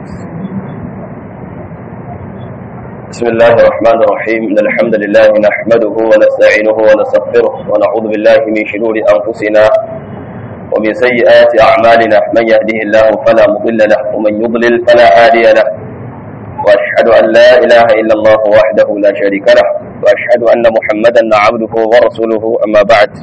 بسم الله الرحمن الرحيم إن الحمد لله نحمده ونستعينه ونستغفره ونعوذ بالله من شرور أنفسنا ومن سيئات أعمالنا من يهده الله فلا مضل له ومن يضلل فلا هادي له وأشهد أن لا إله إلا الله وحده لا شريك له وأشهد أن محمدا عبده ورسوله أما بعد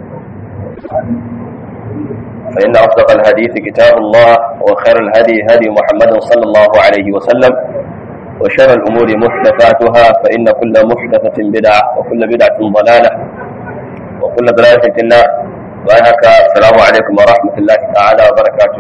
فإن أصدق الحديث كتاب الله وخير الهدي هدي محمد صلى الله عليه وسلم وشر الأمور محدثاتها فإن كل محدثة بدعة وكل بدعة ضلالة وكل ضلالة في النار وهكذا السلام عليكم ورحمة الله تعالى وبركاته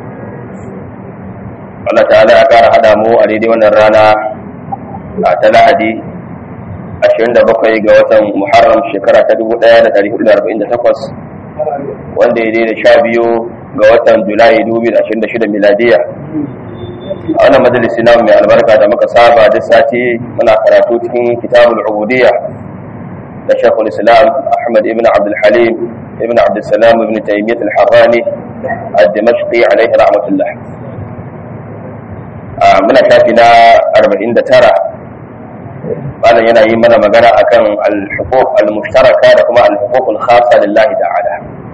Allah ta'ala ya kara hada mu a daidai wannan rana ta Lahadi 27 ga watan Muharram shekara ta 1448 wanda ya daidai 12 ga watan Julai 2026 miladiya. A wannan majalisi namu mai albarka da muka saba duk sati muna karatu cikin kitabul ubudiyya da Shaykhul Islam Ahmad ibn Abdul Halim ibn Abdul Salam ibn Taymiyyah al-Harrani ad-Dimashqi alayhi rahmatullah. Muna shafi na 49 malam yana yi mana magana akan al-huquq al-mushtaraka da kuma al-huquq al-khassa lillahi ta'ala.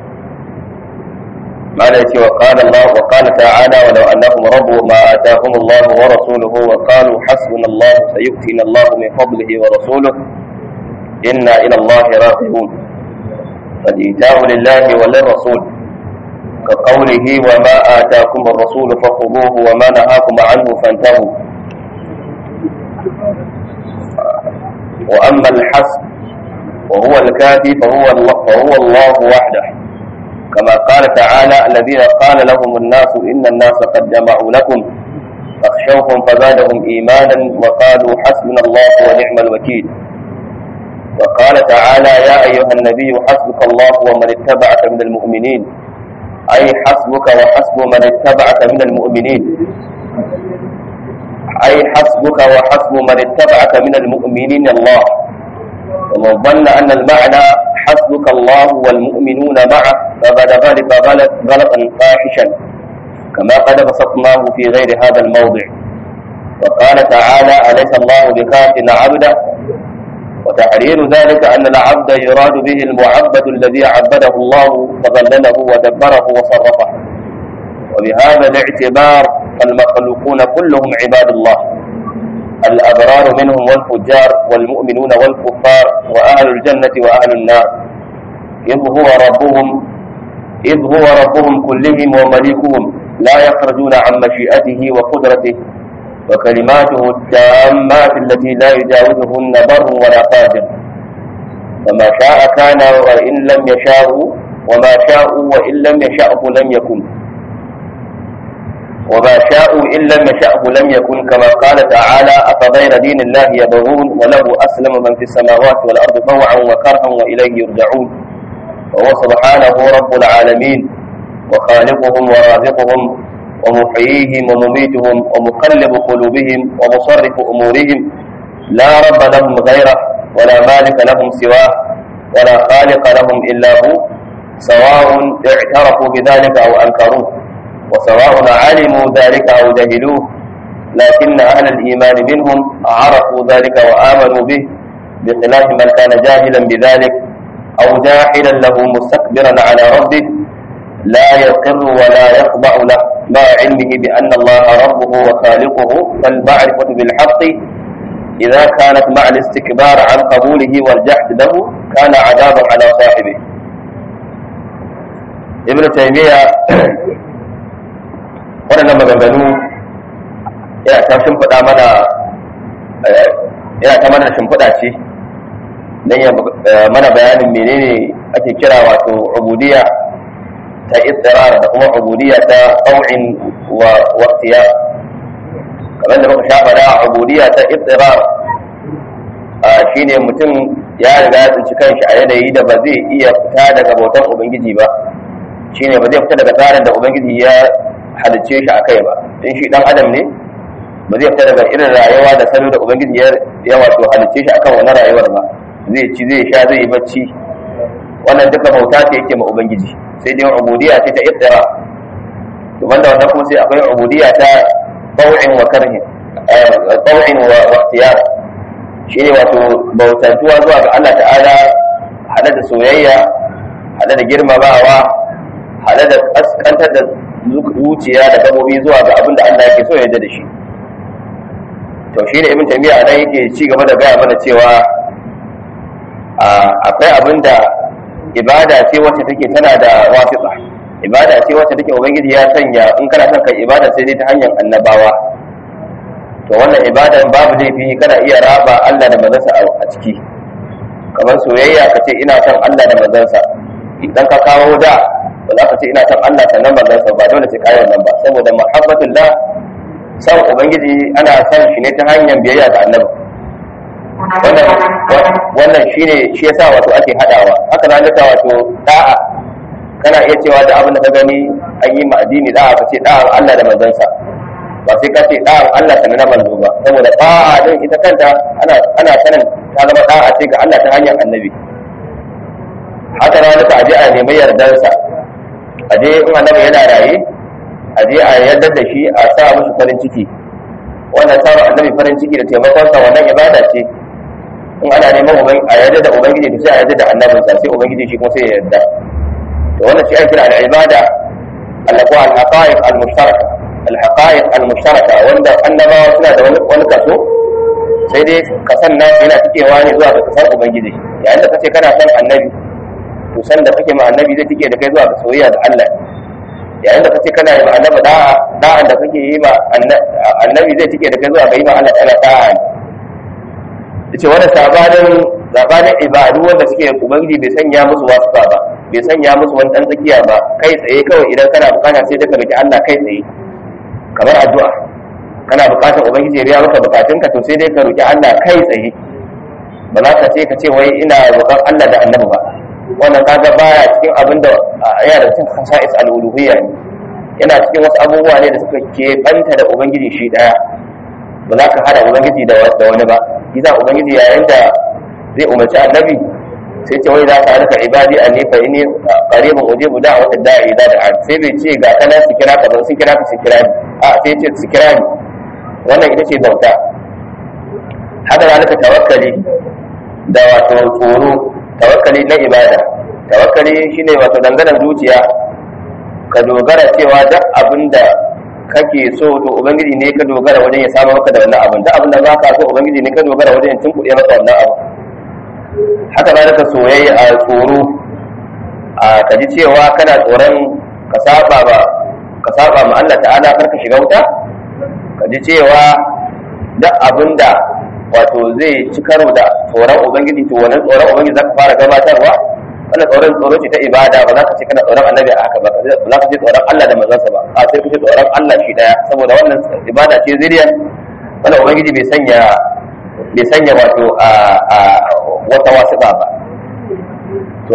malam yace wa qala Allah wa qala ta'ala wa law annahum radu ma atahum Allah wa rasuluhu wa qalu hasbuna Allah sayu'tina Allah min fadlihi wa rasuluhu inna ila Allah raghibun fal-ita'u lillahi wa lir-rasul كقوله وما آتاكم الرسول فخذوه وما نهاكم عنه فانتهوا وأما الحسب وهو الكافي فهو الله وحده كما قال تعالى الذين قال لهم الناس إن الناس قد جمعوا لكم فاخشوهم فزادهم إيمانا وقالوا حسبنا الله ونعم الوكيل وقال تعالى يا أيها النبي حسبك الله ومن اتبعك من المؤمنين أي حسبك وحسب من اتبعك من المؤمنين أي حسبك وحسب من اتبعك من المؤمنين الله ومن ظن أن المعنى حسبك الله والمؤمنون معه فقد غلط غلطا فاحشا كما قد بسطناه في غير هذا الموضع وقال تعالى أليس الله بكاف عبده وتحرير ذلك أن العبد يراد به المعبد الذي عبده الله فظلله ودبره وصرفه وبهذا الاعتبار فالمخلوقون كلهم عباد الله الأبرار منهم والفجار والمؤمنون والكفار وأهل الجنة وأهل النار إذ هو ربهم كلهم ومليكهم لا يخرجون عن مشيئته وقدرته وكلماته التامات التي لا يجاوزهن بر ولا فاجر فما شاء كان وإن لم يشاءوا وما شاءوا وإن لم يشاءه لم يكن وما شاءوا إن لم يشاءه لم يكن كما قال تعالى أفغير دين الله يبغون وله أسلم من في السماوات والأرض طوعا وكرها وإليه يرجعون وهو سبحانه رب العالمين وخالقهم ورازقهم ومحييهم ومميتهم ومقلب قلوبهم ومصرف أمورهم لا رب لهم غيره ولا مالك لهم سواه ولا خالق لهم إلا هو سواء اعترفوا بذلك أو أنكروه وسواء علموا ذلك أو جهلوه لكن أهل الإيمان منهم عرفوا ذلك وآمنوا به بخلاف من كان جاهلا بذلك أو جاحلا له مستكبرا على ربه لا يقر ولا يخضع له مع علمه بأن الله ربه وخالقه فالمعرفة بالحق إذا كانت مع الاستكبار عن قبوله والجحد له كان عذابا على صاحبه. ابن تيمية waɗannan maganganu yana ta shimfiɗa mana shimfiɗa ce don ya mana bayanin menene ake kira wato ubudiyya ta istirar da kuma ubudiyya ta taw'in wa waqtiya. kamar da muka shafa da ubudiyya ta istirar shine mutum ya riga ya tsinci kanshi a yanayi da ba zai iya fita daga bautan ubangiji ba, shine ba zai fita daga tsarin da ubangiji ya halicce shi akai ba. in shi dan adam ne ba zai fita daga irin rayuwa da salo da ubangiji ya wato halicce shi akan wannan rayuwar ba. zai ci zai sha zai yi bacci, wannan duka bauta ce yake ma ubangiji. sai dai ubudiyya ce ta ittira, to banda wannan kuma sai akwai ubudiyya ta taw'in wa karhin taw'in wa ikhtiyar shine wato bautantuwa zuwa ga Allah ta'ala hada da soyayya hada da girmamawa hada da kaskantar da zuciya da gabobi zuwa ga abin da Allah yake so ya yarda da shi. To shine Ibn Taymiyyah nan yake ci gaba da gaya mana cewa akwai abin da ibada ce wacce take tana da wasiƙa, ibada ce wacce take ubangiji ya sanya in kana son kai ibada sai dai ta hanyar annabawa. To wannan ibadan babu laifi kana iya raba Allah da manzansa a ciki, kamar soyayya ka ce ina son Allah da manzansa, idan ka kawo da ba za ka ce ina son Allah sannan manzansa ba dole sai kayan nan ba, saboda muhabbatullah san ubangiji ana son shi ne ta hanyar biyayya ga annabi. Wannan shine shi yasa wato ake hadawa. Haka zalika wato da'a kana iya cewa da abin da ka gani an yi ma addini da'a ka ce da'ar Allah da manzansa, ba sai ka ce da'ar Allah sannan na manzo ba, saboda da'a din ita kanta ana sanin ta zama da'a ce ga Allah ta hanyar annabi. Haka zalika aje a nemi yardarsa, aje in annabi yana raye aje a yardar da shi a sa musu farin ciki, wannan samun annabi farin ciki da taimakonsa wannan ibada ce. In ana neman a yarda da ubangiji to sai a yarda da annabinsa, sai ubangiji shi kuma sai ya yarda. To wannan shi ake kira al-ibada allaqwa al-haqa'iq al-mushtaraka, al-haqa'iq al-mushtaraka wanda annabawa suna da wani kaso, sai dai kasan nan yana cikewa ne zuwa ga kasan ubangiji. Yayin da kace kana son annabi to san da kake ma annabi zai tike da kai zuwa ga soyayya da Allah. Yayin da kace kana yi ma annabi da'an da kake yi ma annabi zai tike da kai zuwa ga yi ma Allah ta'ala da'a. Yace wannan sabanin ibadu wanda suke ubangiji bai sanya musu wasufa ba, bai sanya musu wani dan tsakiya ba, kai tsaye kawai idan kana bukata sai da ka roki Allah kai tsaye, kamar addu'a kana bukatar ubangiji ya biya maka bukatunka to sai dai ka roki Allah kai tsaye, ba za ka ce wai ina roƙon Allah da annabi ba. Wannan kaga baya cikin abin da yana da cikin khasa'is al-uluhiyya ne, yana cikin wasu abubuwa ne da suka keɓanta da ubangiji shi daya, ba za ka hada ubangiji da wani ba. Iza ubangiji yayin da zai umarci annabi sai ce wai za ka harka ibadi a nefa ini qaribun ujibu da'wata da'i idza da'a, sai bai ce ga kana su kira ka ba, sun kira ka su kira ni, a sai ce su kira ni. Wannan ita ce bauta. Haka zalika tawakkali da wato tsoro, tawakkali na ibada. Tawakkali shine wato danganan zuciya ka dogara cewa duk abinda kake so to ubangiji ne ka dogara wajen ya samu maka da wannan abin, duk abin da ba ka so ubangiji ne ka dogara wajen ya tunkuɗe maka wannan abu. Haka zalika soyayya a tsoro, ka ji cewa kana tsoron ka saba ma Allah ta'ala kar ka shiga wuta, ka ji cewa duk abin da wato zai ci karo da tsoron ubangiji to wannan tsoron ubangiji zaka fara gabatarwa. Wannan tsoro ce ta ibada, ba za ka ce kana tsoron annabi a haka ba, za ka ce tsoron Allah da manzansa ba, a sai ku ce tsoron Allah shi daya, saboda wannan ibada ce zuriya wannan ubangiji bai sanya wato wata wasu ba. To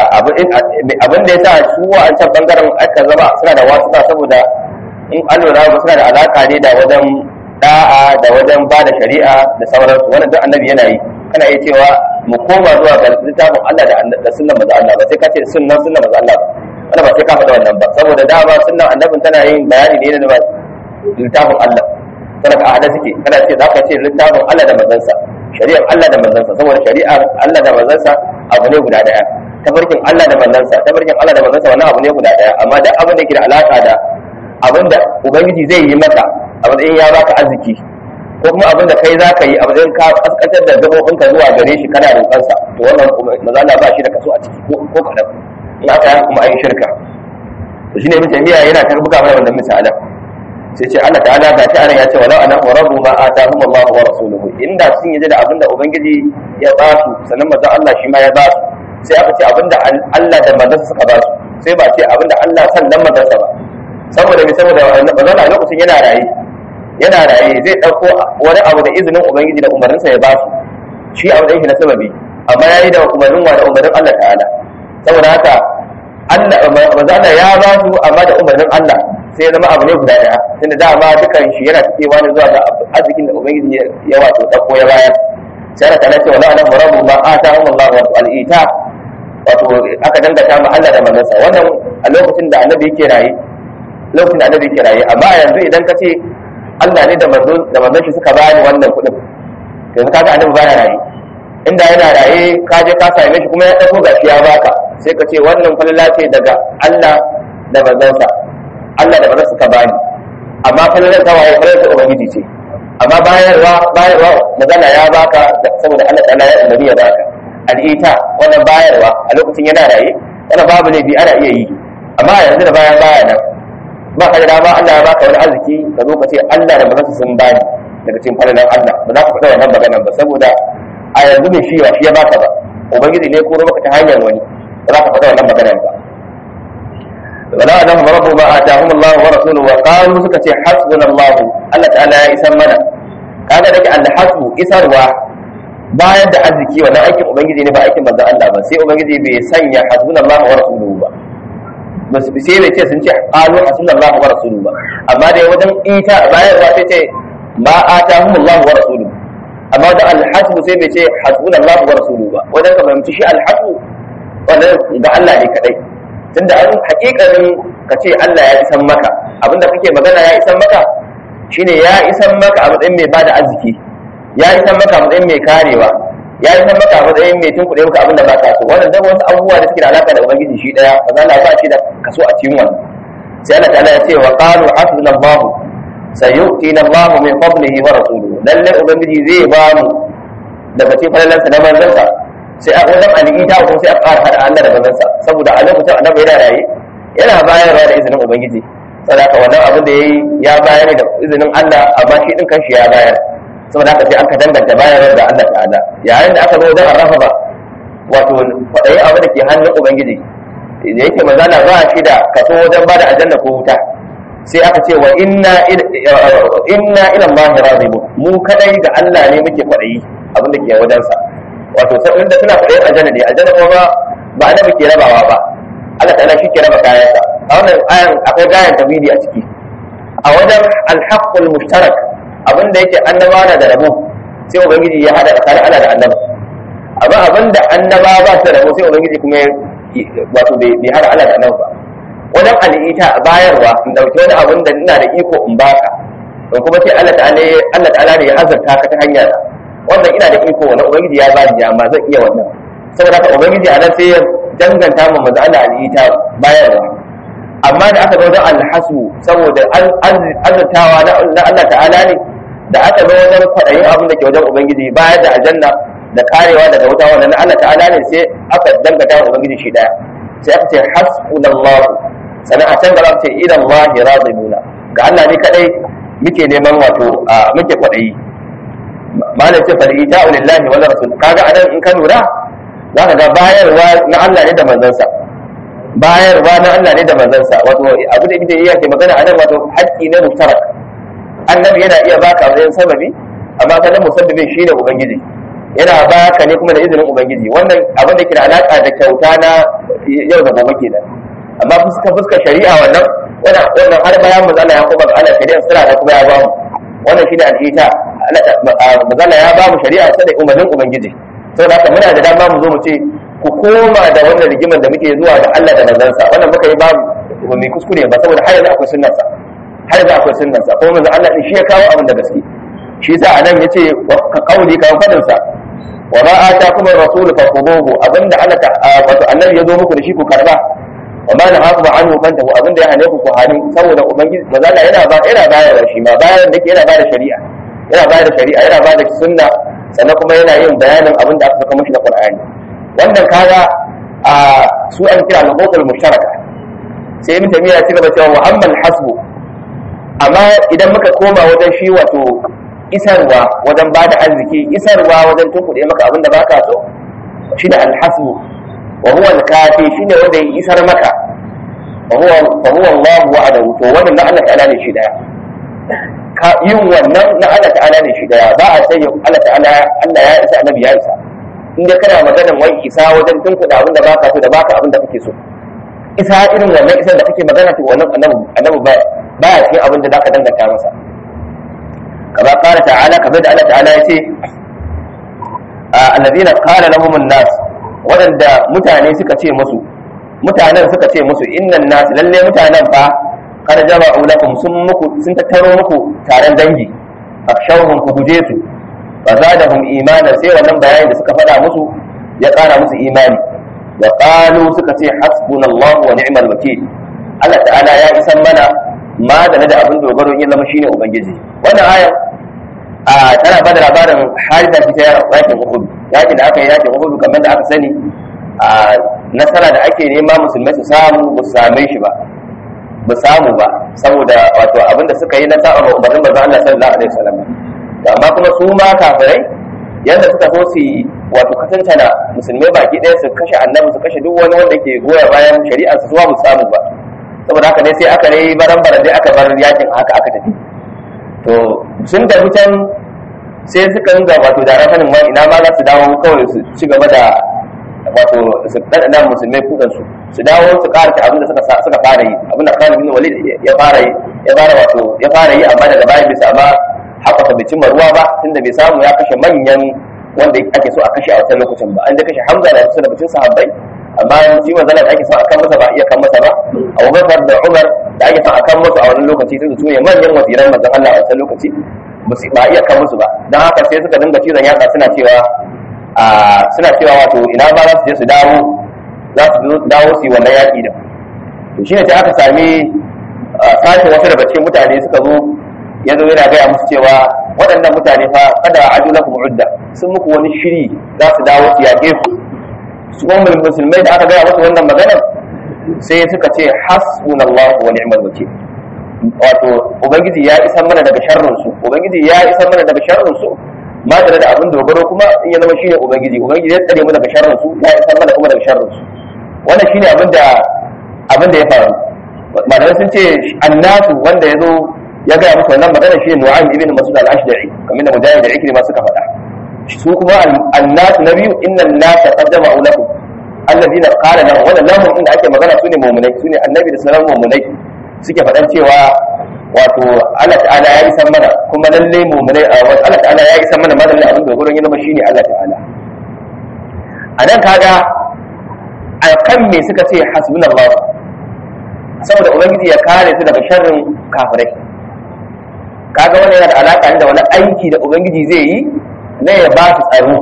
abin da ya sa su wa'ancan bangaren aka zama suna da wasu ba, saboda in an lura ba suna da alaka ne da wajen da'a da wajen ba da shari'a da sauransu. Wannan duk annabi yana yi. Kana iya cewa mu koma zuwa ga littafin Allah da sunnan manzo Allah ba sai ka ce sunnan manzo Allah ba, wannan ba sai ka faɗa wannan ba, saboda dama sunnan annabin tana yin bayani ne da littafin Allah. Kana ka hada suke, kana ce za ka ce littafin Allah da manzansa, shari'ar Allah da manzansa, saboda shari'ar Allah da manzansa abu ne guda daya, tabarkin Allah da manzansa wannan abu ne guda daya. Amma duk abin da yake da alaka da abin da ubangiji zai yi maka a matsayin ya baka arziki, ko kuma abin da kai za ka yi a matsayin ka kaskantar da gabobinka zuwa gare shi kana roƙonsa, to wannan maza Allah ba shi da kaso a ciki ko kaɗan. In aka yi kuma ayin shirka, to shine Ibn Taymiyyah yana ta buga mana wannan misalan. Sai ce Allah ta'ala ga shi anan ya ce walau ana rabu ma atahum Allah wa rasuluhu, inda sun yi da abinda ubangiji ya ba su sannan manzo Allah shi ma ya ba su, sai aka ce abinda Allah da manzon suka ba su, sai ba ce abinda Allah sannan manzon sa ba. Saboda manzo Allah lokacin yana raye zai dauko wani abu da izinin ubangiji da umarninsa ya ba su, shi a wajen shi na sababi, amma yayi da umarnin wa da umarnin Allah ta'ala. Saboda haka manzo Allah ya ba su amma da umarnin Allah, sai ya zama abu ne guda daya, tunda dama dukan shi yana cikewa ne zuwa ga arzikin da ubangiji ya wato dauko ya bayar. Sai Allah ta'ala ce wala ana murabu ma atahum Allah wa al-ita, wato aka dangata ma Allah da manzansa. Wannan a lokacin da annabi yake raye, amma yanzu idan ka ce Allah ne da manzon shi suka bani wannan kuɗin yanzu kaga annabi baya raye inda yana raye ka je ka same shi kuma ya dauko gashi ya baka sai ka ce wannan falala ce daga Allah da manzonsa Allah da manzon suka bani amma falalar ta waye falalar ta ubangiji ce amma bayarwa magana ya baka saboda Allah ta'ala ya umarni ya baka al'ita wannan bayarwa a lokacin yana raye wannan babu laifi ana iya yi amma yanzu da baya nan ba ka da dama Allah ya baka wani arziki ka zo ka ce Allah da manzon sun bani daga cikin falalar Allah ba za ka faɗa wannan magana ba saboda a yanzu ne shi ya baka ba ubangiji ne ko maka ta hanyar wani ba za ka faɗa wannan magana ba wala annahum rabbu ma atahum Allah wa rasuluhu wa qalu suka ce hasbunallahu Allah ta'ala ya isan mana kaga dake al-hasbu isarwa bayan da arziki wannan aikin ubangiji ne ba aikin manzon Allah ba sai ubangiji bai sanya hasbunallahu wa rasuluhu ba basu sai bai ce sun ce qalu hasbunallahu wa rasuluhu ba amma dai wajen ita bayarwa sai ce ma atahum Allah wa rasuluhu amma da al-hasbu sai bai ce hasbunallahu wa rasuluhu ba wajen ka fahimci shi al-hasbu wannan ga Allah ne kadai tunda an hakikanin ka ce Allah ya isan maka abinda kake magana ya isan maka shine ya isan maka a matsayin mai bada arziki ya isan maka a matsayin mai karewa ya isan maka a matsayin mai tunkuɗe maka abinda ba ka so wannan dan wasu abubuwa da suke da alaka da ubangiji shi daya ba za ba shi da kaso a cikin wannan sai Allah ta'ala ya ce wa qalu hasbunallahu sayu'tina Allahu min fadlihi wa rasuluhu lalle ubangiji zai ba mu daga cikin falalansa na manzansa sai a wajen al'ita ko sai a ƙara hada Allah da manzansa saboda a lokacin annabi yana raye yana bayarwa da izinin ubangiji saboda haka wannan abin da yayi ya bayar da izinin Allah amma shi din kanshi ya bayar saboda haka sai an ka danganta bayarwar da Allah ta'ala yayin da aka zo wajen arrafa wato fadai abu da ke hannun ubangiji da yake manzala ba shi da kaso wajen bada aljanna ko wuta sai aka ce wa inna ila Allah radibun mu kadai da Allah ne muke kwadayi abin da ke wajensa wato sai da suna kwadayin aljanna ne aljanna kuma ba da muke rabawa ba Allah ta'ala shi ke raba kayansa a wannan ayan akwai gayan tawhidi a ciki a wajen al-haqqul mushtarak abin da yake annabawa da rabo sai ubangiji ya hada tsakanin Allah da annabi amma abin da annabawa ba su da rabo sai ubangiji kuma wato bai hada Allah da annabi ba wajen al'ita bayarwa in dauki wani abin da ina da iko in baka don kuma sai Allah ta'ala ne ya azurta ka ta hanyar wannan ina da iko wannan ubangiji ya bani amma zan iya wannan saboda haka ubangiji a nan sai ya danganta mu manzo Allah al'ita bayarwa amma da aka zo wajen alhasu saboda azurtawa na Allah ta'ala ne da aka zo wajen kwaɗayin abin da ke wajen ubangiji bayar da aljanna da karewa daga wuta wannan Allah ta'ala ne sai aka danganta wa ubangiji shi daya sai aka ce hasbunallahu sannan a can gaba ce ila Allah radibuna ga Allah ne kadai muke neman wato muke kwaɗayi malam ce fal ita'u lillahi wal rasul kaga anan in ka lura zaka ga bayarwa na Allah ne da manzansa bayarwa na Allah ne da manzansa wato abu da ibnu yake magana anan wato haƙƙi ne mushtarak annabi yana iya baka wajen sababi amma kana musabbibin shine ubangiji yana baka ne kuma da izinin ubangiji wannan abin da ke da alaka da kyauta na yau da gobe kenan amma fuska shari'a wannan har bayan manzala ya kuma Allah shari'a sura da kuma ya ba mu wannan shine al'ita manzala ya ba mu shari'a sai da umarnin ubangiji saboda haka muna da dama mu zo mu ce ku koma da wannan rigimar da muke zuwa ga Allah da manzansa wannan muka yi babu mai kuskure ba saboda har yanzu akwai sunnarsa ko manzo Allah din shi ya kawo abin da gaske shi yasa anan yace ka kauli ka fadin sa wa ma ataakum ar-rasul fakhuduhu abinda Allah wato annabi ya zo muku da shi ku karba wa ma nahaku anhu fantahu abinda ya hane ku ku hani saboda ubangiji manzo Allah yana bayar da shi ma bayan da yana bayar da shari'a yana bayar da sunna sannan kuma yana yin bayanin abinda aka saka mishi da Qur'ani wannan kaga su an kira al-huququl mushtaraka sai ibn tamiya ya cigaba cewa wa amma al-hasbu amma idan muka koma wajen shi wato isarwa wajen bada arziki isarwa wajen tunkuɗe maka abinda baka so shi da al-hasbu wa huwa al-kafi shine wanda ya isar maka wa huwa Allah wa'adahu to wannan na Allah ta'ala ne shi daya yin wannan na Allah ta'ala ne shi daya ba a sai Allah ta'ala Allah ya isa annabi ya isa inda kana maganar wai isa wajen tunkuɗe abinda baka so da baka abinda kake so isa irin wannan isan da kake magana to wannan annabi baya cikin abin da zaka danganta masa kama qala ta'ala kamar da Allah ta'ala yace alladhina qala lahum an-nas wadanda mutanen suka ce musu innan nas lalle mutanen fa kada jama'u lakum sun tattaro muku taron dangi akhshawhum ku guje su fa zadahum imanan sai wannan bayani da suka faɗa musu ya ƙara musu imani wa qalu suka ce hasbunallahu wa ni'mal wakeel Allah ta'ala ya isan mana ma da abin dogaro in zama shine ubangiji. Wannan aya tana ba da labarin harita ta yakin Uhud, yakin da aka yi yakin Uhud kamar da aka sani nasara da ake nema musulmai su samu ba su same shi ba samu ba saboda wato abin da suka yi na saba ma umarnin manzon Allah sallallahu alaihi wasallam. Amma kuma su ma kafirai yadda suka so su wato katantana musulmai baki ɗaya su kashe annabi su kashe duk wani wanda ke goya bayan shari'ar su ba su samu ba. Saboda haka ne sai aka yi baran-baran dai aka bar yakin haka aka tafi. To sun tafi can sai suka ringa wato da rafanin ma ina ma za su dawo kawai su ci gaba da wato su ɗaɗɗana musulmai kudansu su dawo su ƙarata abin da suka fara yi, abin da Khalid bin Walid ya fara yi amma daga baya bai sama haɓaka bai cimma ruwa ba tunda bai samu ya kashe manyan wanda ake so a kashe a wancan lokacin ba. An da kashe Hamza da wasu da bacin sahabbai, amma shi manzalar da ake son a kan masa ba iya kan masa ba. Abubakar da Umar da ake son a kan masa a wani lokaci sai su ne manyan wasiran manzon Allah a wancan lokaci ba iya kan musu ba. Don haka sai suka dinga cizon yatsa suna cewa wato ina ba za su je su dawo su yi wannan yaƙi da. To shine sai aka sami sashen wasu daga cikin mutane suka zo ya zo yana gaya musu cewa waɗannan mutane fa kada ajulakum udda sun muku wani shiri za su dawo su yaƙe ku. Su kuma musulmai da aka gaya musu wannan maganar sai suka ce hasbunallahu wa ni'mal wakeel, wato ubangiji ya isa mana daga sharrin su, ubangiji ya isa mana daga sharrin su, ma da abin dogaro kuma in ya zama shine ubangiji ya tsare mu daga sharrin su, ya isa mana kuma daga sharrin su. Wannan shine abin da ya faru. Malamai sun ce annasu wanda ya zo ya gaya musu wannan magana shine Nu'aym ibn Mas'ud al-Ashda'i kamar da Mujahid da Ikrima suka faɗa. Su kuma annasu na biyu innan nasa qad jama'u lakum alladhina qala lahum, wannan lahum inda ake magana sune mu'minai, sune annabi da sauran mu'minai suke faɗan cewa wato Allah ta'ala ya yi san mana kuma lalle mu'minai Allah ta'ala ya yi san mana madalla abin da gurin yana shine Allah ta'ala. Anan kaga akan me suka ce hasbunallahu, saboda ubangiji ya kare su daga sharrin kafirai. Kaga wannan yana da alaka da wani aiki da ubangiji zai yi na ya ba su tsaro.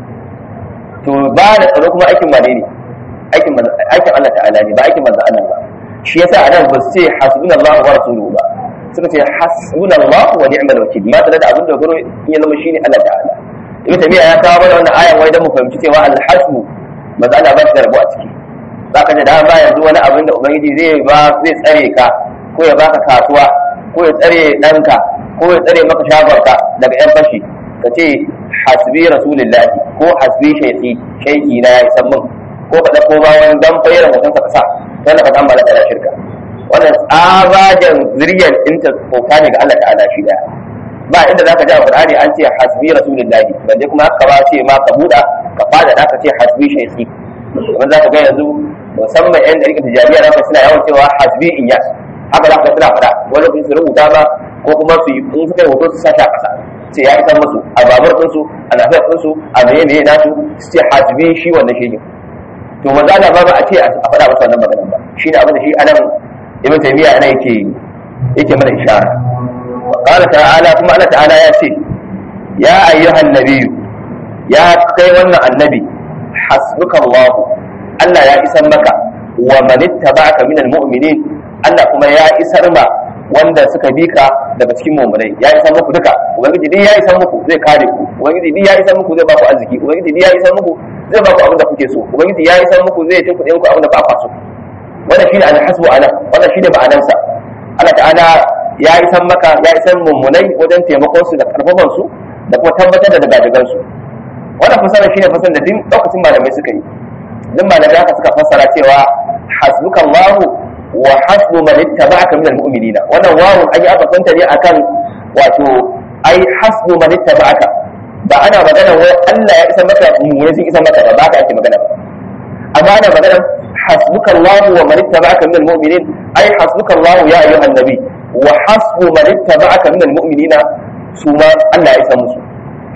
To ba da tsaro kuma aikin wane ne? Aikin Allah ta'ala ne, ba aikin manzo Allah ba. Shi yasa anan ba su ce hasbunallahu wa rasuluhu ba, suka ce hasbunallahu wa ni'mal wakeel, ma da abin da garo in ya zama shine Allah ta'ala. Ibn Taymiyyah ya kawo mana wannan ayan wai dan mu fahimci cewa al-hasbu manzo Allah ba shi da rabo a ciki. Zaka ji da ba yanzu wani abin da ubangiji zai tsare ka, ko ya baka kasuwa, ko ya tsare danka, ko ya tsare maka shagonka daga yan fashi, ka ce hasbi rasulullahi ko hasbi shaykhi na ya san min, ko ka dauko ba wani dan fayar mutum ka sa wanda ka tambala da shirka. Wannan tsabagen zuriyar inta koka ne ga Allah ta'ala shi daya. Ba inda zaka ji a Qur'ani an ce hasbi rasulullahi, balle kuma haka ba ce ma ka buda ka fada da ka ce hasbi shaykhi. Kuma zaka ga yanzu musamman yan dariƙar tijariya zaka suna yawan cewa hasbi iyas, haka zaka suna fada wani kun su rubuta ba ko kuma su yi in suka yi hoto su sashi a ƙasa sai ya isar musu a babar ɗinsu a lafiyar ɗinsu a meye nasu su ce hasbi shi wannan shi ne. To maza da ba a ce a faɗa masa wannan maganar ba, shi ne abin da shi anan Ibn Taymiyyah ana yake mana ishara. Wa qala ta'ala, kuma Allah ta'ala ya ce ya ayyuhan nabiyyu, ya kai wannan annabi, hasbukallahu, Allah ya isar maka, wa man ittaba'aka minal mu'minin, Allah kuma ya isar ma wanda suka bi ka daga cikin mu'minai, ya isar muku duka. Ubangiji dai ya isar muku zai kare ku, ubangiji dai ya isar muku zai ba ku arziki, ubangiji dai ya isar muku zai ba ku abin da kuke so, ubangiji ya isar muku zai tunkuɗe muku abin da ba ku so. Wannan shine al-hasbu ana, wannan shine ma'anarsa. Allah ta'ala ya isar maka, ya isar mu'minai wajen taimakon su da karfafan su da kuma tabbatar da dagadagan su. Wannan fasara shine fasaran da din lokacin malamai suka yi. Din malamai haka suka fassara cewa hasbukallahu wa hasbu man ittaba'aka minal mu'minin. Wannan wawun ayi aka kwanta ne akan wato ai hasbu man ittaba'aka, ba ana magana wai Allah ya isa maka mu'mini sun isa maka ba ka ake magana ba, amma ana magana hasbukallahu wa man ittaba'aka minal mu'minin, ai hasbukallahu ya ayyuhan nabi wa hasbu man ittaba'aka minal mu'minina, su ma Allah ya isa musu.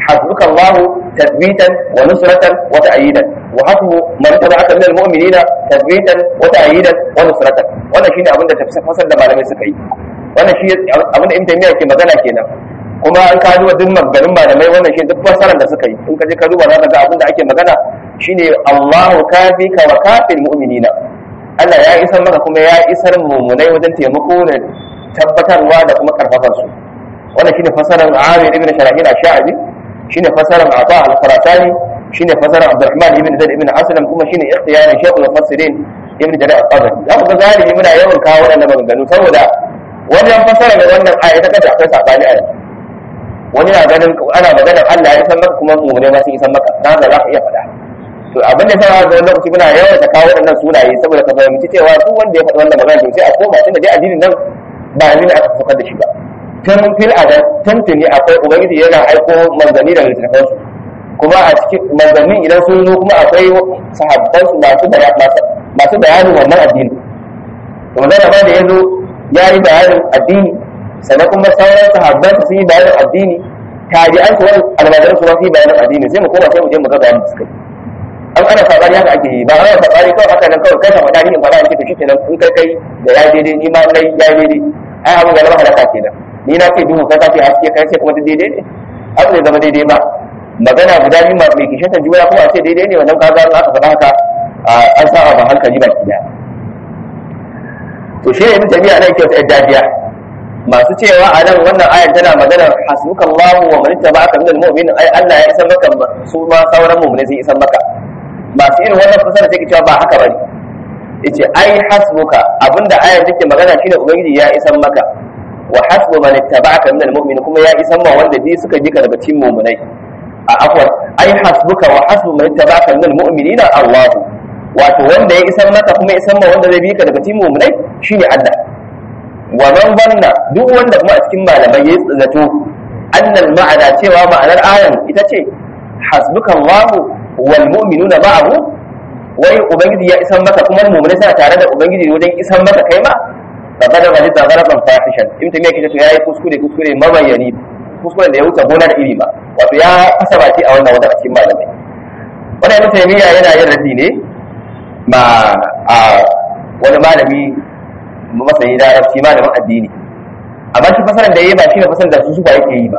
hasbuka Allah tathbitan wa nusratan wa ta'yidan wa hasbu man tabi'aka min al-mu'minina tathbitan wa ta'yidan wa nusratan. Wannan shine abin da tafsir da malamai suka yi. Wannan shi abin da Ibn Taymiyyah ke magana kenan. Kuma an ka duba duk maganin malamai wannan shi duk fasaran da suka yi. In ka je ka duba za ka ga abin da ake magana shine Allahu kafika wa kafil mu'minina. Allah ya isar maka kuma ya isar mumunai wajen taimako da tabbatarwa da kuma karfafar su. Wannan shine fasaran Amir ibn Sharahil ash-Sha'bi, shine fasaran Ata al-Qaratani, shine fasaran Abdurrahman ibn Zaid ibn Aslam, kuma shine ikhtiyarin Shaykh al-Mufassirin ibn Jarir al-Tabari. Za mu ga galibi muna yawan kawo waɗannan maganganu saboda wajen fasara da wannan aya ta kace akwai sabani aya. Wani na ganin ana maganar Allah ya san maka kuma mumunai ma sun san maka, dan za ka iya faɗa. To abin da sai ga lokaci muna yawan ta kawo waɗannan sunaye saboda ka fahimci cewa duk wanda ya faɗi wannan magana to sai a koma tunda dai addinin nan ba ni aka saukar da shi ba. Tun fil adab tantani akwai ubangiji yana aiko manzanni daga littafin su, kuma a cikin manzannin idan sun zo kuma akwai sahabban su masu bayanin wannan addini. To manzon ma da yazo ya yi bayanin addini, sannan kuma sauran sahabban sun yi bayanin addini, tabi'an su wani almajiran su ma su yi bayanin addini, sai mu koma sai mu je mu ga bayanin da suka yi. An ana sabani haka ake yi, ba ana sabani kawai haka nan kawai kai ka faɗa ni in faɗa ake to shi kenan in kai da ya daidai ni ma nai ya daidai, ai abin ga zama halaka kenan. Ni na ce duhu kai ka ce haske kai sai kuma duk daidai ne, abu zai zama daidai ba. Magana guda biyu mai kishin juna kuma a ce daidai ne, wannan kaga aka faɗa haka an sa ba hankali ba ki da. To shi ne Ibn Taymiyyah nan ke ta dajiya masu cewa a nan wannan ayar tana magana hasbukallahu wa man ittaba'aka minal mu'minin, ai Allah ya isar maka, su ma sauran mu'minai sun isar maka. Masu irin wannan fasara take cewa ba haka bane. Yace ai hasbuka, abinda ayar take magana shine ubangiji ya isar maka, wa hasbu man ittaba'aka minal mu'minin, kuma ya isar ma wanda bi suka ji ka daga cikin mu'minai. Afwan, ai hasbuka wa hasbu man ittaba'aka minal mu'minina Allah. Wato wanda ya isar maka kuma ya isar ma wanda zai bi ka daga cikin mu'minai shine Allah. Wa man zanna, duk wanda kuma a cikin malamai ya zato annal ma'ana cewa ma'anar ayan ita ce hasbuka Allah wal mu'minuna ma'ahu, wai ubangiji ya isar maka kuma mu'minai suna tare da ubangiji wajen isar maka kai ma, faqad ghalita ghalaban fahishan. In ta miyake to yayi kuskure mabayani, kuskuren da ya wuce gona da iri ba, wato ya kasaba ce a wannan wanda a cikin malamai. Wannan Ibn Taymiyyah yana yin raddi ne ma a wani malami masani da larabci, malamin addini, amma shi fasaran da yayi ba shi ne fasaran da su ba yake yi ba.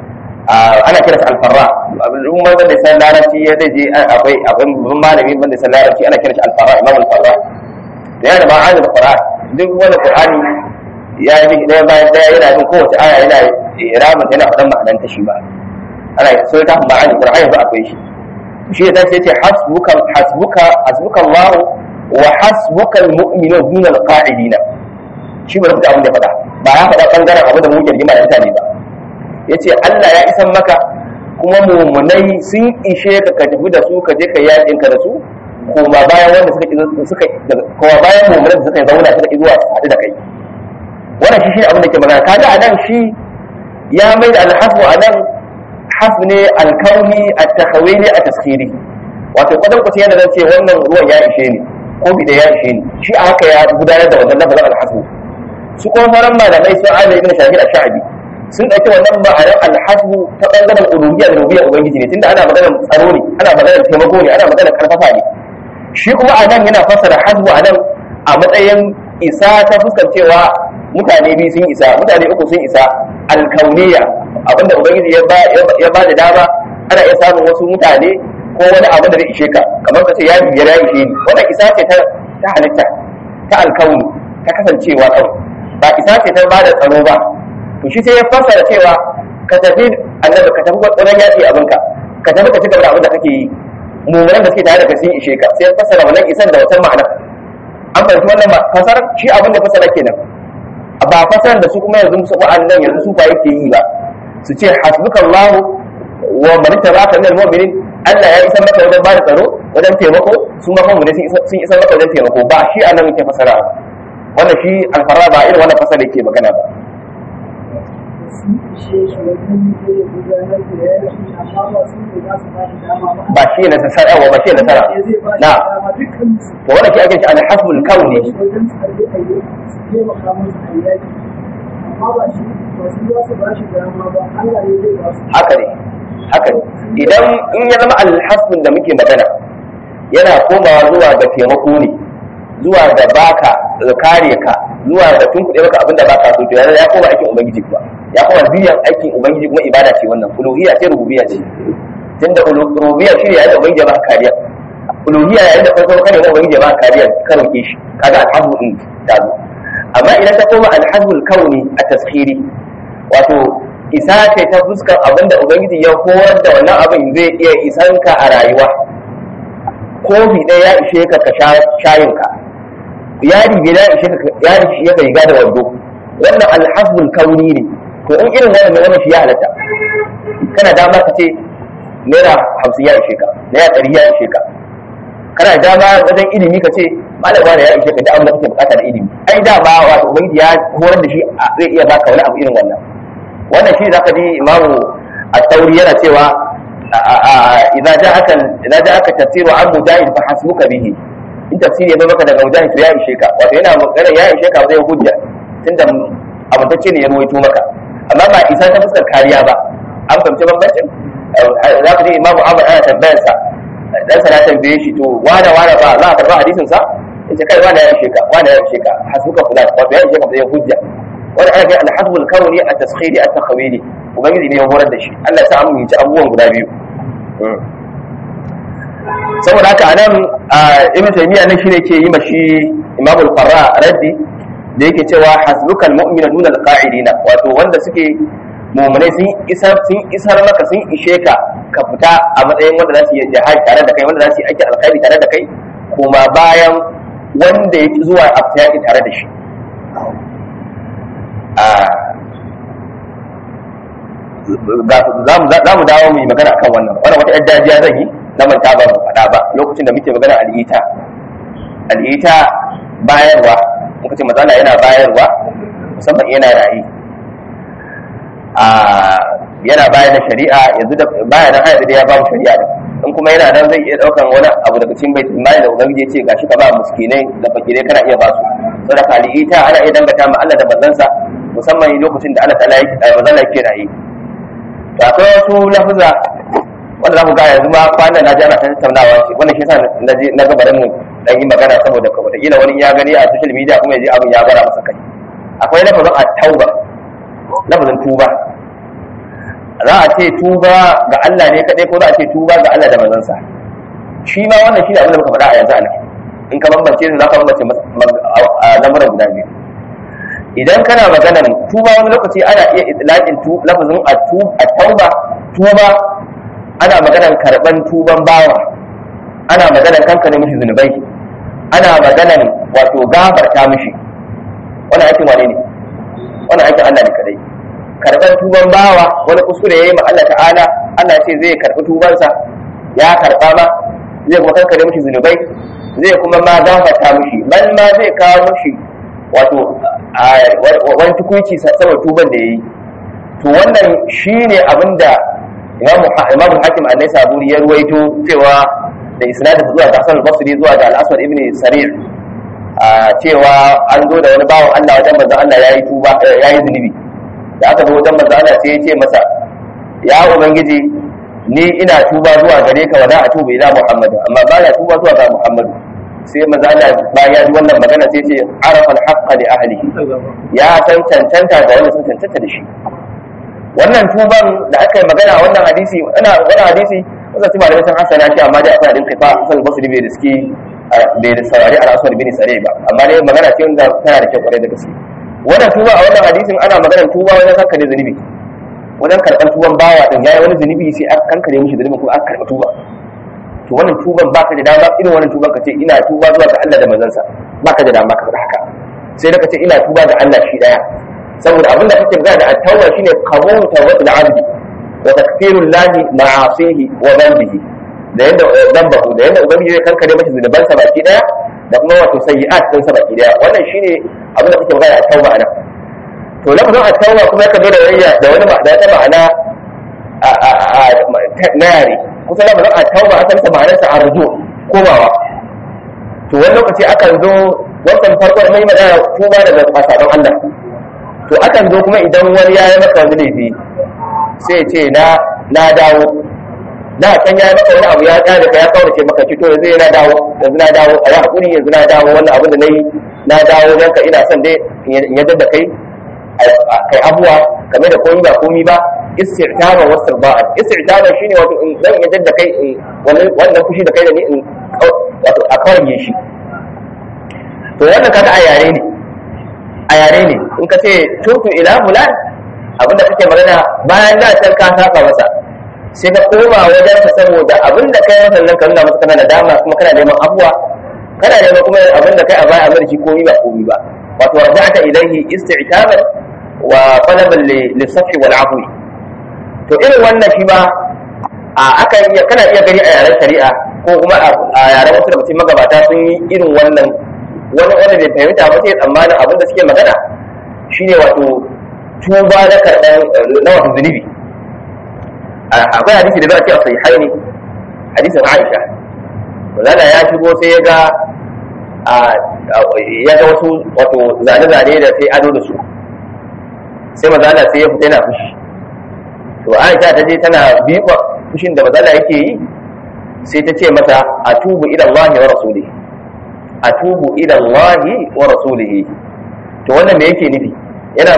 Ana kiransa al-farra, abin wanda da san larabci ya zai je akwai babban malami wanda san larabci ana kiransa al-farra, imam al-farra. Da yana da ma'anar al-qur'an, duk wani qur'ani ya yi daya bayan daya yana yin kowace aya yana iramin yana faɗan ma'anar ta shi ba. Ana so ta ma'anar qur'ani ba akwai shi. Shi da sai ce hasbuka Allah wa hasbuka al-mu'minun dun al-qa'idina. Shi ba rubuta abin da faɗa, ba ya faɗa bangaren abu da muke rigima da mutane ba. Yace Allah ya isan maka kuma mu'minai sun ishe ka tafi da su ka je ka yakin ka da su, kuma bayan wanda suka kuma bayan mu'minan suka zauna suka zuwa haɗu da kai. Wannan shi abin da ke magana. Kaga anan shi ya mai da al-hasbu anan hasb ne al-kauni at-takhawili at-taskhiri. Wato kwadan kwace yana zan ce wannan ruwan ya ishe ni ko bi da ya ishe ni, shi a haka ya gudanar da wannan lafazin al-hasbu. Su kuma sauran malamai sun ala ibn Shahid ash-Sha'bi sun ɗauki wannan ma'anar alhasbu ta ɓangaren uluhiyya da rububiyyar ubangiji ne, tunda ana maganar tsaro ne, ana maganar taimako ne, ana maganar karfafa ne. Shi kuma a nan yana fassara hasbu a nan a matsayin isa ta fuskar cewa mutane biyu sun isa, mutane uku sun isa, alkauniya, abinda ubangiji ya ba da dama ana iya samun wasu mutane ko wani abu da zai ishe ka, kamar ka ce ya biyar ya ishe ni, wannan isa ce ta halitta, ta alkauni, ta kasancewa kawai, ba isa ce ta ba da tsaro ba. To shi sai ya fassara cewa ka tafi annabi, ka tafi wajen yaƙi abinka, ka tafi ka ci gaba da abin da kake yi, mummunan da suke tare da ka sun ishe ka, sai ya fassara wannan isan da wata ma'ana. An fahimci wannan fasar shi abin da fassara kenan, ba fassarar da su kuma yanzu su wa'annan yanzu su ba yake yi ba, su ce hasbukallahu wa man tabaka minal mu'minin, Allah ya isan maka wajen ba da tsaro, wajen taimako, su ma mu'mini sun isan maka wajen taimako, ba shi annabi yake fassara ba. Wannan shi alfarra ba irin wannan fassara yake magana ba. Ba shi ne nasara ba shi ne nasara na to wannan shi ake shi al-hasbul kauni. Haka ne haka idan in ya zama alhasbun da muke magana yana komawa zuwa ga taimako ne, zuwa ga baka da kare ka, zuwa ga tunkuɗe maka abinda baka so, to ya koma aikin ubangiji kuma, ya koma biyan aikin ubangiji kuma ibada ce wannan, uluhiyya ce rububiyya ce. Tunda rububiyya shi ne yayin da ubangiji ya baka kariya, uluhiyya yayin da farko kane da ubangiji ya baka kariya ka roke shi, kaga alhasbu din ta zo. Amma idan ka koma alhasbul kauni a taskhiri, wato isa ce ta fuskar abinda ubangiji ya horar da wannan abin zai iya isan ka a rayuwa. Kofi ɗaya ya ishe ka sha shayin ka, yari bai ya ishe ka riga da wando, wannan alhasbul kauni ne. To in irin wannan shi ya halatta, kana dama ka ce naira 50 ya ishe ka, naira 100 ya ishe ka, kana dama wajen ilimi ka ce malama da ya ishe ka da abin da kake bukata da ilimi. Ai da ba wato ubangiji ya horar da shi zai iya baka wani abu irin wannan shi zaka ji imamu at-tauri yana cewa idza ja'aka tafsiru an mujahid fa hasbuka bihi, in tafsiri ya maka daga mujahid to ya ishe ka, wato yana magana ya ishe ka zai hujja tunda abutacce ne ya ruwaito maka, amma ba isa ta fuskar kariya ba. An fahimci bambancin. Za ka ji imamu Ahmad ana tambayar sa, dan sa na tambaye shi to wada ba za a karba hadisin sa, yace kai wada ya ishe ka, wada ya ishe ka, hasbuka fulan, wato ya ishe ka zai hujja. Wani ana kai alhasbul kauni at-taskhiri at-takhwili, ubangiji ne ya horar da shi. Allah ya sa an yi abubuwan guda biyu. Saboda haka anan Ibn Taymiyyah nan shine ke yi mashi Imam al-Farra raddi da yake cewa hasbukal mu'mina duna al-qa'idina, wato wanda suke mu'minai sun isar maka, sun ishe ka ka fita a matsayin wanda za su yi jihad tare da kai, wanda za su yi aiki alkhairi tare da kai, kuma bayan wanda yake zuwa aftiyaki tare da shi. za mu dawo mu yi magana akan wannan wata yar dajiya zan yi na manta ba mu faɗa ba lokacin da muke magana al'ita bayarwa, muka ce matsala yana bayarwa musamman yana rayi, yana bayar da shari'a yanzu da baya nan hayar da ya ba mu shari'a da in kuma yana nan zai iya daukan wani abu daga cikin baitul mali da ubangiji ya ce gashi ka ba miskinai da fakirai kana iya ba su. Saboda al'ita ana iya dangata ma Allah da manzansa musamman lokacin da Allah ta'ala yake rayi. Akwai wasu lafuza wanda za ku ga yanzu ma kwanan na ji ana tattaunawa ce, wannan shi yasa na ga barin mu dan yi magana saboda wataƙila wani ya gani a social media kuma ya ji abin ya bara masa kai. Akwai lafazin at-tauba, lafazin tuba. Za a ce tuba ga Allah ne kadai ko za a ce tuba ga Allah da manzansa. Shi ma wannan shi ne abin da muka faɗa a yanzu ana. In ka bambance su za ka bambance lamuran guda biyu. Idan kana maganar tuba wani lokaci ana iya itlaqin lafazin at-tauba, tuba ana maganar karban tuban bawa, ana maganar kankane mishi zunubai, ana maganar wato gafarta mishi. Wannan aikin wane ne? Wannan aikin Allah ne kadai. Karban tuban bawa wani kuskure yayi ma Allah ta'ala, Allah ce zai karbi tubansa, ya karba ma zai kuma kankane mishi zunubai, zai kuma ma gafarta mishi, bal ma zai kawo mishi wato wani tukunci saboda tuban da ya yi. To wannan shi ne abinda Imam Hakim an-Naisaburi ya ruwaito cewa da isnadin zuwa ga Hasan al-Basri zuwa ga al-Aswad ibn Sarir, cewa an zo da wani bawan Allah wajen manzon Allah yayi tuba, yayi zunubi. Da aka zo wajen manzon Allah sai ya ce masa, ya ubangiji ni ina tuba zuwa gare ka wa za a tuba ila Muhammad, amma ba na tuba zuwa ga Muhammad. Sai manzo Allah bayan ya ji wannan magana sai ce arafa al-haqqa li ahlihi, ya san cancanta ga wanda sun cancanta da shi. Wannan tuban da aka yi magana a wannan hadisi, wannan hadisi wanda su malamai sun hasana shi, amma dai akwai hadin kifa Hasan Basri bai riski bai da saurari al-Aswad bin Sari ba, amma dai magana ce wanda tana da kyau kwarai da gaske. Wannan tuba a wannan hadisin ana magana tuba wajen kankare zunubi, wajen karɓar tuban bawa din yayi wani zunubi sai aka kankare mishi zunubin kuma aka karɓa tuba. To wannan tuban baka da dama irin wannan tuban ka ce ina tuba zuwa ga Allah da manzansa, baka da dama ka faɗa haka. Sai da ka ce ina tuba ga Allah shi daya, saboda abinda kake magana da at-tauba shine qabulu tawbatul 'abdi wa takfirul lahi ma'asihi wa dhanbihi, da yanda zambahu da yanda ubangiji zai kankare masa zunubansa baki daya da kuma wato sayyi'at din sa baki daya. Wannan shine abinda kake magana da at-tauba anan. To lafazin at-tauba kuma yakan zo da wayya da wani da ta ma'ana na yare. Kusa lafazin at-tauba asalin sa ma'anarsa arju, komawa. To wani lokaci akan zo wannan farkon mai magana tuba daga sabon Allah. To akan zo kuma idan wani ya yi maka wani laifi sai ce na dawo da can ya maka wani abu ya tsaya da ka ya kawo ce maka to yanzu na dawo a yi hakuri yanzu na dawo wannan abin da nayi na dawo dan ka ina son dai in yadda da kai abuwa game da komai ba komai ba istirtaba wa sirba'an istirtaba shine wato in zan yadda da kai wannan fushi da kai da ni in wato a kawai shi to wannan kaga a yare ne in ka ce tutu ila fulan abinda kake magana bayan da can ka saka masa sai ka koma wajen ka saboda abinda kai masa nan ka nuna masa kana da dama kuma kana neman abuwa kana neman kuma abinda kai a baya a barci komai ba wato raja'ta ilayhi isti'taban wa talaban lisafhi wal afwi to irin wannan shi ba kana iya gani a yaren shari'a ko kuma a yaren wasu da mutum magabata sun yi irin wannan wanda bai fahimta ba sai tsammanin abinda suke magana shine wato tuba da karɓar na wato zunubi akwai hadisi da zai ce a sahihaini hadisin Aisha wanda ya shigo sai ya ga wasu wato zane-zane da sai ado da su sai mazala sai ya fita yana fushi to Aisha ta je tana biƙa fushin da mazala yake yi sai ta ce masa atubu ila Allah wa rasulihi atubu ila Allah wa rasulihi to wannan me yake nufi tana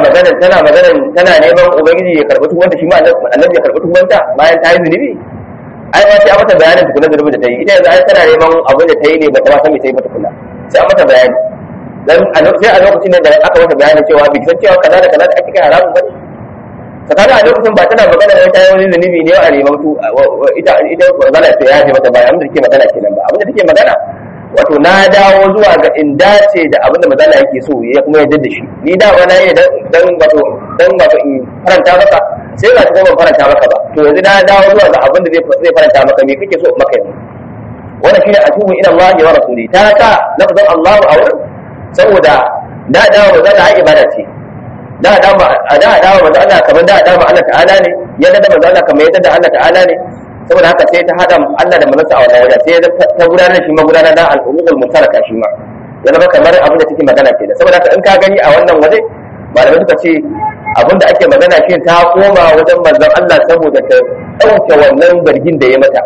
neman ubangiji ya karɓi tuwanta shi ma annabi ya karɓi tuwanta bayan ta yi zunubi ai ma sai a mata bayanin tukuna zunubin da ta yi ita yanzu ai tana neman abin da ta yi ne ba ta san me ta yi ba tukuna sai a mata bayani dan sai a lokacin da aka mata bayanin cewa bai san cewa kaza da kaza da ake kai haramun bane tsakanin a lokacin ba tana magana da ta yi wani zunubi ne a neman tu ita magana ta yaje mata bayan abin da take magana kenan ba abin da take magana wato na dawo zuwa ga in dace da abin da mazala yake so ya kuma yadda da shi ni da wani ne dan wato in faranta maka sai ga kuma ban faranta maka ba to yanzu na dawo zuwa ga abin da zai faranta maka me kake so maka yanzu wannan shine atubu ila Allah wa rasuli ta lafzan Allah a wurin saboda da dawo mazala ai ibada ce da dawo mazala kamar da dawo Allah ta'ala ne yadda da mazala kamar yadda da Allah ta'ala ne saboda haka sai ta hada Allah da manzansa a wannan wajen sai ta gudanar da shi ma gudanar da al'umul mutaraka shi ma ya zama kamar abin da take magana kenan saboda haka in ka gani a wannan waje malamai suka ce abin da ake magana shi ta koma wajen manzon Allah saboda ta dauke wannan zargin da ya mata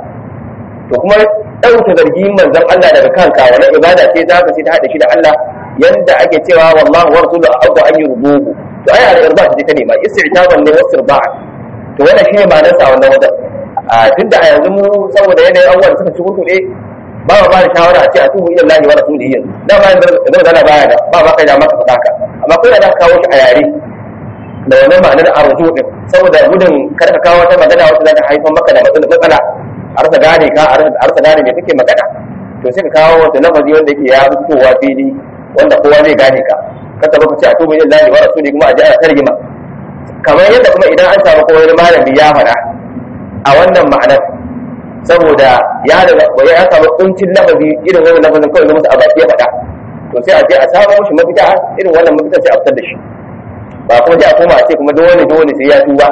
to kuma dauke zargin manzon Allah daga kanka wannan ibada ce za ka sai ta hada shi da Allah yanda ake cewa wallahi wa rasuluhu a'udhu an yurduhu to ai al-irba ta nema isti'taban ne wasirba'a to wannan shine ma'anar sa wannan wajen tun da a yanzu mu saboda yanayin abubuwan suka ci kurkuɗe ba ma ba da shawara a ce a tubu ilan lahi wa rasulihi yanzu da ma yanzu da zana baya da ba ma kai da maka faɗa ka amma ko da kawo shi a yare da wannan ma'anar arzu din saboda gudun kar ka kawo wata magana wacce za ta haifar maka da matsala a rasa gane ka a rasa gane me kake magana to sai ka kawo wata lafazi wanda yake ya fitowa fili wanda kowa zai gane ka kada baka ce a tubu ilan lahi wa rasulihi kuma a ji ana tarjima kamar yadda kuma idan an samu kowa wani malami ya faɗa a wannan ma'anar saboda ya samu kuncin lafazi irin wannan lafazin kawai zama a baki ya faɗa to sai a je a samu shi mafita irin wannan mafita sai a fitar da shi ba kuma sai a koma a ce kuma dole sai ya tuba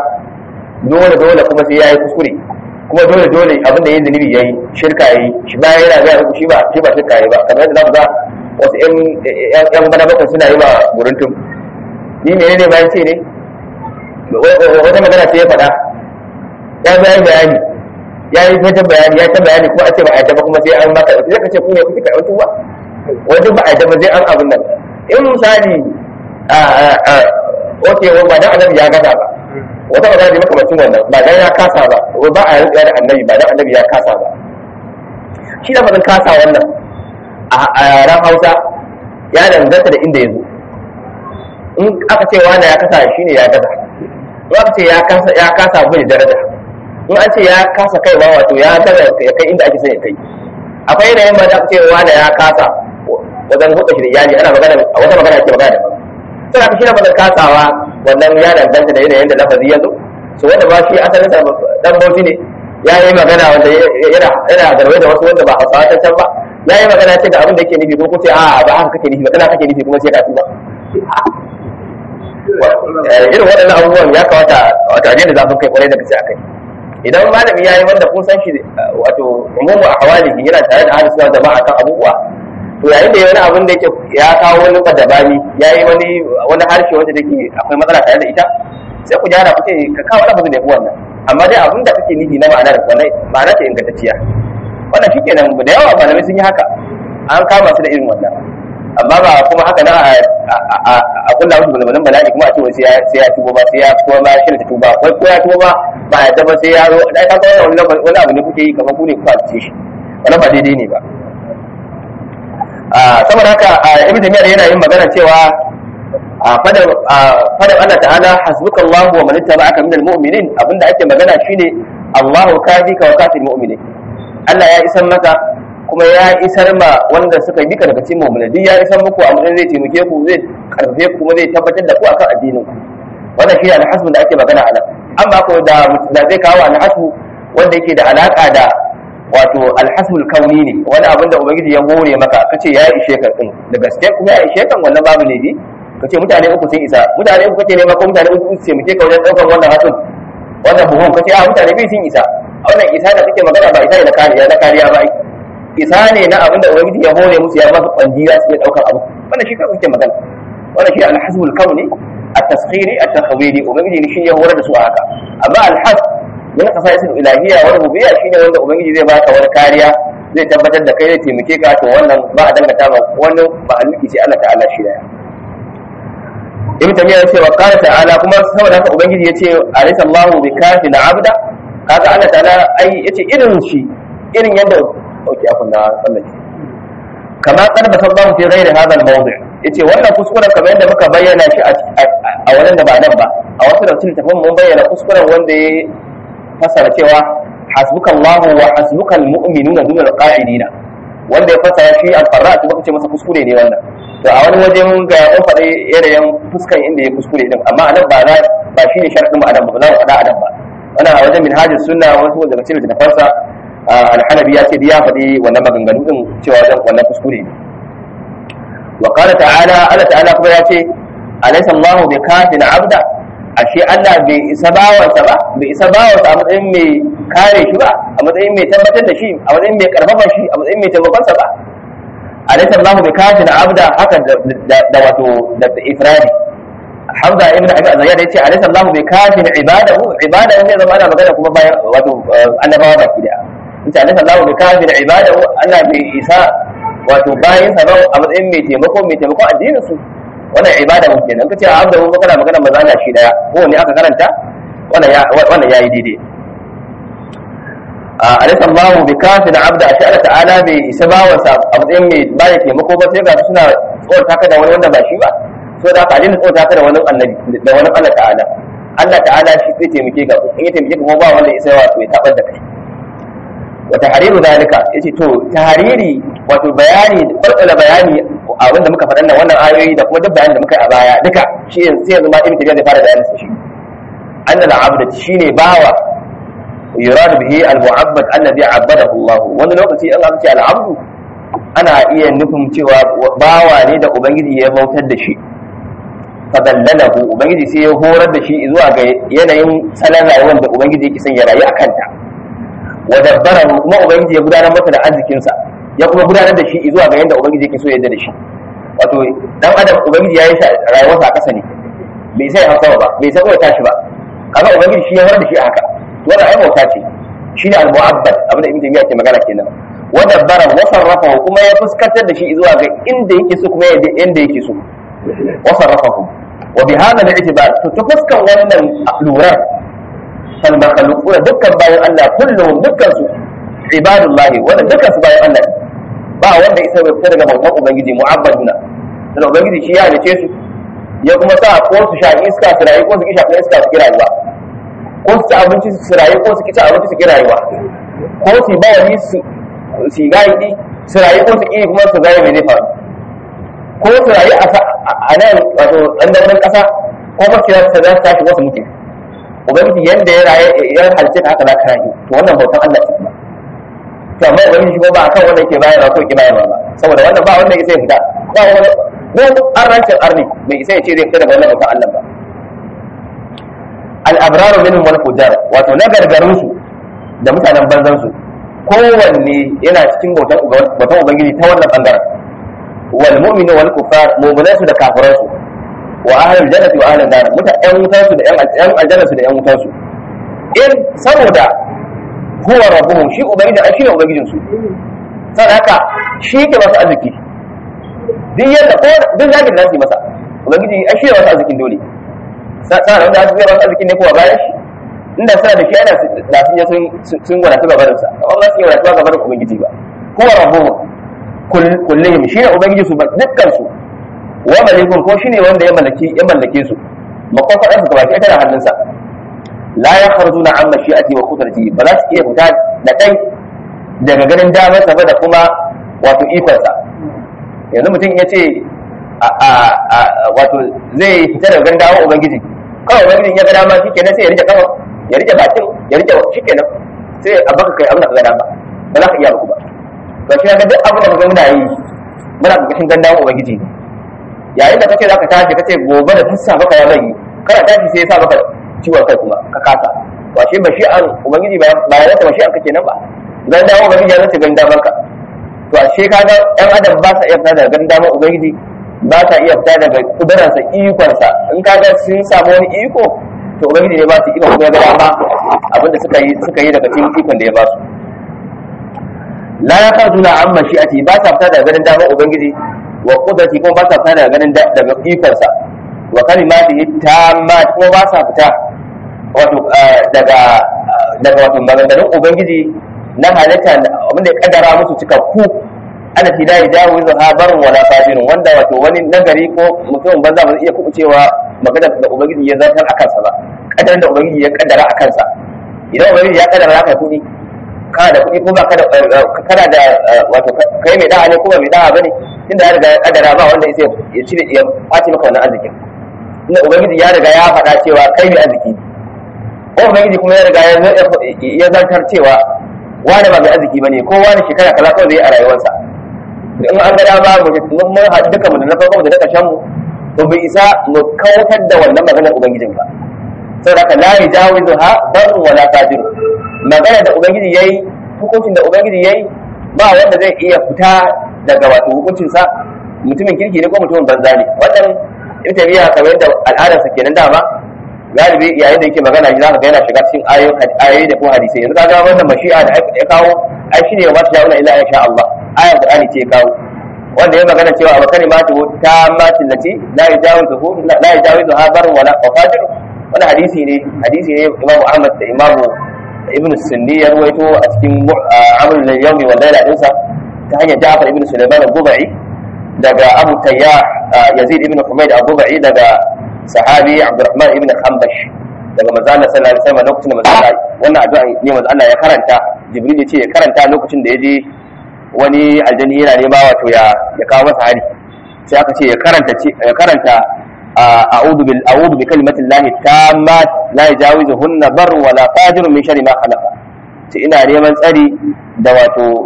dole kuma sai ya yi kuskure kuma dole abin da ya zunubi ya yi shirka ya yi shi bayan yana gaya muku shi ba shirka ya yi ba kamar yadda za ku ga wasu yan bana bakwai suna yi ma buruntum ni menene bayan ce ne wata magana ce ya faɗa ya bayani ya yi ta bayani kuma a ce ba a yadda ba kuma sai an baka sai ka ce ku ne kuke karɓar tuba wajen ba a yadda ba sai an abin nan in misali oke ba dan annabi ya gaza ba wata magana da makamacin wannan ba dan ya kasa ba ba a rantsuwa da annabi ba dan annabi ya kasa ba shi da mazan kasa wannan a ran Hausa ya danganta da inda ya zo in aka ce wani ya kasa shine ya gaza in aka ce ya kasa bai daraja in an ce ya kasa kaiwa wato ya gaza ya kai inda ake son ya kai akwai yanayin ba da aka ce wani ya kasa wajen hudu shi da iyali ana magana a wata magana ake magana da sai aka shi na magana kasawa wannan ya danganta da yanayin da lafazi ya zo so wanda ba shi asalin sa dan bauchi ne ya yi magana wanda yana garwaye da wasu wanda ba Hausawa ta can ba ya yi magana ce da abin da yake nufi ko ce a ba haka kake nufi ba kana kake nufi kuma sai ka tuba irin waɗannan abubuwan ya kamata wato a da zafin kai kwarai da gaske akai idan malami ya yi wanda kun san shi wato umumu a hawalihi yana tare da hadisu jama'a kan abubuwa to yayin da ya wani abin da yake ya kawo wani kadabani ya yi wani harshe wanda take akwai matsala tare da ita sai ku gyara ku ce ka kawo lafazin da yafi wannan amma dai abin da kake nufi na ma'anar wannan ma'ana ce ingantacciya wannan shikenan da yawa malamai sun yi haka an kama su da irin wannan amma ba kuma haka na a kulla musu balbalin bala'i kuma a ce sai ya tubo ba sai ya kuma ba shi da tuba ko ya tubo ba ya taba sai ya zo dai ka ga wani abu ne kuke yi kamar ku ne ku ce shi wannan ba daidai ne ba saboda haka ibnu taymiyyah yana yin magana cewa fadar Allah ta'ala hasbukallahu wa man ittaba'aka minal mu'minin abinda ake magana shine Allahu kafika wa kafil mu'minin Allah ya isar maka kuma ya isar ma wanda suka bi ka daga cikin mu'minin ya isar muku a matsayin zai taimake ku zai karfafe ku kuma zai tabbatar da ku akan addinin ku wannan shi alhasbu da ake magana a nan amma ko da zai kawo alhasbu wanda yake da alaka da wato alhasbul kauni ne wani abin da ubangiji ya hore maka kace ya ishe ka din da gaske kuma ya ishe kan wannan babu ne kace mutane uku sun isa mutane uku kace ne ma ko mutane uku su taimake ka wajen daukar wannan hasun wannan buhun kace mutane biyu sun isa wannan isa da kake magana ba isa ne na kariya ba isa ne na abinda ubangiji ya hore musu ya ba su kwandira su daukar abu wannan shi kake magana wannan shi alhasbul kauni at-tasghiri at-takhwiri ubangiji ne shi ya horar da su a haka amma alhasb min qasaisul ilahiyya wa rububiyya shine wanda ubangiji zai baka wani kariya zai tabbatar da kai zai taimake ka to wannan ba a dangata ba wannan ba haliki sai Allah ta'ala shi da ibn tamiya yace wa qala ta'ala kuma saboda haka ubangiji yace alaysa Allahu bikafil 'abda kaga Allah ta'ala ai yace irin shi irin yanda okay akun da sallaki kama qarba sallahu fi ghairi hadha al-mawdi' yace wannan kuskuren kamar yadda muka bayyana shi a wannan da ba nan ba a wasu da cikin tafin mun bayyana kuskuren wanda ya fasara cewa hasbukallahu wa hasbukal mu'minuna dun al-qa'idina wanda ya fasara shi al-farra to baka ce masa kuskure ne wannan to a wani wajen ga ya faɗa yanayin fuskan inda ya kuskure din amma anan ba shi ne sharɗin mu anan ba za mu faɗa anan ba wannan a wajen minhajus sunna wasu daga cikin tafarsa al-hanabi ya ce ya faɗi wannan maganganu din cewa wannan kuskure ne wa qala ta'ala Allah ta'ala kuma ya ce alaysa Allahu bikafil 'abda ashe Allah bai isa bawansa ba bai isa bawansa a matsayin mai kare shi ba a matsayin mai tabbatar da shi a matsayin mai karfafa shi a matsayin mai taimakonsa ba alaysa Allahu bikafil 'abda haka da wato da ifradi Hamza ibn Abi Zayd yace alaysa Allahu bikafil ibadahu ne zama ana magana kuma bayan wato annabawa baki da yace alaysa Allahu bikafil ibadahu Allah bai isa wato bayan sa ba a matsayin mai taimako addinin su wannan ibada mun kenan kace abda mun kana magana maza Allah shi daya ko ne aka karanta wannan yayi daidai alaysa Allahu bikafil abda shi Allah ta'ala bai isa bawan sa a matsayin mai bayan taimako ba sai ga suna tsorata ka da wani wanda ba shi ba so da ka alin tsorata ka da wani annabi da wani Allah ta'ala shi zai taimake ka in ya taimake ka kuma ba wanda isa wato ya tabar da kai wa tahriru zalika yace to tahriri wato bayani farkala bayani abinda muka faɗa nan wannan ayoyi da kuma duk bayanin da muka yi a baya duka shi sai yanzu ma ibn tabiya zai fara bayanin sa shi annal abd shine bawa yurad bihi al-mu'abbad alladhi 'abbadahu Allah wani lokaci an aka ce al-abd ana iya nufin cewa bawa ne da ubangiji ya bautar da shi fadallalahu ubangiji sai ya horar da shi zuwa ga yanayin salon rayuwar da ubangiji yake son ya rayu akan ta wa dabbarahu kuma ubangiji ya gudanar masa da arzikinsa ya kuma gudanar da shi zuwa ga yanda ubangiji yake so ya yarda da shi wato dan adam ubangiji ya yi rayuwarsa a ƙasa ne bai sai haka ba bai sai kawai tashi ba kaga ubangiji shi ya horar da shi a haka to wannan ai bauta ce shine al-mu'abbad abin da ibn Taymiyyah ke magana kenan wa dabbara wa sarrafahu kuma ya fuskantar da shi zuwa ga inda yake so kuma yanda yake so wa sarrafahu wa bi hadha al-i'tibar to ta fuskan wannan lura fal makhluquna dukkan bayan Allah kulluhum dukkan su ibadullahi wanda dukkan su bayan Allah ba wanda isa bai fita daga bautan ubangiji mu'abbaduna dan ubangiji shi ya halice su ya kuma sa ko su sha iska su rayu ko su ki shafa iska su ki rayuwa ko su ci abinci su rayu ko su ki ci abinci su ki rayuwa ko su ba wani su gaidi su rayu ko su ki kuma su gaya mai zai faru ko su rayu a nan wato ɗanɗanon ƙasa ko mace za su tashi wasu mutu ubangiji yanda ya rayu ya halice ta haka za ka rayu to wannan bautan Allah ce kuma to amma ubangiji shi ba akan wanda yake bayarwa ko yake bayarwa ba saboda wannan ba wanda yake fita ba wani ko arrancin arni bai isa ya ce zai fita daga wannan bautan Allah ba al-abraru minhum wal fujar wato na gargarun su da mutanen banzan su kowanne yana cikin bautan ubangiji ta wannan bangaren wal mu'minu wal kufar mu'minan su da kafiran su wa ahlul jannati wa ahlun nar ƴan wutar su da ƴan aljanna su da ƴan wutar su in saboda huwa rabbuhum shi ubangiji shi ne ubangijin su saboda haka shi ke masu arziki duk yadda ko duk zagin da su masa ubangiji shi ne masu arzikin dole saboda wanda su zai masu arzikin ne kuwa bayan shi inda suna da shi ana da sun je sun wadatu gabarin sa amma ba su yi wadatu gabarin ubangiji ba huwa rabbuhum kullihim shi ne ubangiji su dukkan su wa malikun ko shi ne wanda ya mallake su makwafaɗan su gabaki ita da hannunsa la ya kharjuna an mashi'ati wa qudrati ba za su iya fita da kai daga ganin damar sa da kuma wato ikon sa yanzu mutum ya ce wato zai fita daga ganin damar ubangiji kawai ubangiji ya ga dama shikenan sai ya rike kafa ya rike bakin ya rike shikenan sai a baka kai abin da ka ga dama ba za ka iya ba to shi ga duk abin da ka ga muna yi muna ƙarƙashin ganin damar ubangiji ne yayin da kace zaka tashi kace gobe da tassa baka ya bari kana tashi sai ya sa baka ciwon kai kuma ka kasa ba shi bashi'an ubangiji ba ya ta bashi'an kake nan ba dan dawo ubangiji ya zace gan daman ka to ashe kaga ɗan adam ba sa iya fita daga gan daman ubangiji ba sa iya fita daga kudaransa ikon sa in kaga sun samu wani iko to ubangiji ne ba su iko kuma ga dama abinda suka yi daga cikin ikon da ya ba su la yakhduna amma shi'ati ba sa fita daga gan daman ubangiji wa qudrati kuma ba sa fita daga ganin daga ikon sa wa kalimatihi tammat kuma ba sa fita wato daga wato maganganun ubangiji na halitta abinda ya kaddara musu cikakku ana tidai dawo yanzu habarun wala fajirun wanda wato wani nagari ko mutum banza ba zai iya kubucewa maganar da ubangiji ya zartar a kansa ba kaddarar da ubangiji ya kaddara a kansa idan ubangiji ya kaddara haka kuɗi kana da kuɗi ko ba kana da wato kai mai da'a ne ko ba mai da'a bane tunda ya riga ya kaddara ba wanda ya cire ya face maka wannan arzikin inda ubangiji ya riga ya faɗa cewa kai mai arziki ko ubangiji kuma ya riga ya zartar cewa wani ba mai arziki bane ko wani shekara kaza kawai zai a rayuwarsa in an ga dama mun haɗu duka mu da na farko da na ƙarshen mu to bai isa mu kautar da wannan maganar ubangijin ba saboda haka la yajawizu ha barru wala fajir magana da ubangiji yayi hukuncin da ubangiji yayi ba wanda zai iya fita daga wato hukuncin sa mutumin kirki ne ko mutumin banza ne wannan ita biya kamar yadda al'adarsa kenan dama galibi yayin da yake magana shi zaka ga yana shiga cikin ayoyi da kuma hadisi yanzu kaga wannan mashi'a da ya kawo ai shine wa ta yauna illa insha Allah ayar Qur'ani ce kawo wanda ya magana cewa wa kalimatu tammatin lati la yajawizu habar wala fajir wannan hadisi ne Imam Ahmad da Imam Ibn Sunni ya ruwaito a cikin amalul yawmi wal layla dinsa ta hanyar Ja'far ibn Sulaiman al-Bubai daga Abu Tayyah Yazid ibn Humayd al-Bubai daga sahabi Abdurrahman ibn Khambash daga manzo Allah sallallahu alaihi wasallam lokacin da manzo Allah wannan addu'a ne manzo Allah ya karanta Jibril ya ce ya karanta lokacin da ya je wani aljani yana nema wato ya kawo masa hari sai aka ce ya karanta a'udhu bi kalimati llahi tammat la yajawizuhunna bar wala fajir min sharri ma khalaqa sai ina neman tsari da wato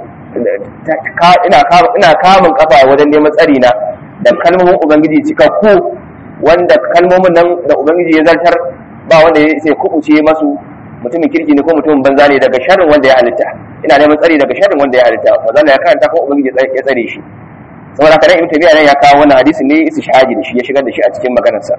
ina kamun kafa wajen neman tsari na da kalmomin ubangiji cikakku wanda kalmomin nan da ubangiji ya zartar ba wanda ya sai kubuce masu mutumin kirki ne ko mutumin banza ne daga sharrin wanda ya halitta ina neman tsari daga sharrin wanda ya halitta wanda ya karanta ko ubangiji ya tsare shi saboda kana ibn tabi'a nan ya kawo wannan hadisi ne istishhadi da shi ya shigar da shi a cikin maganar sa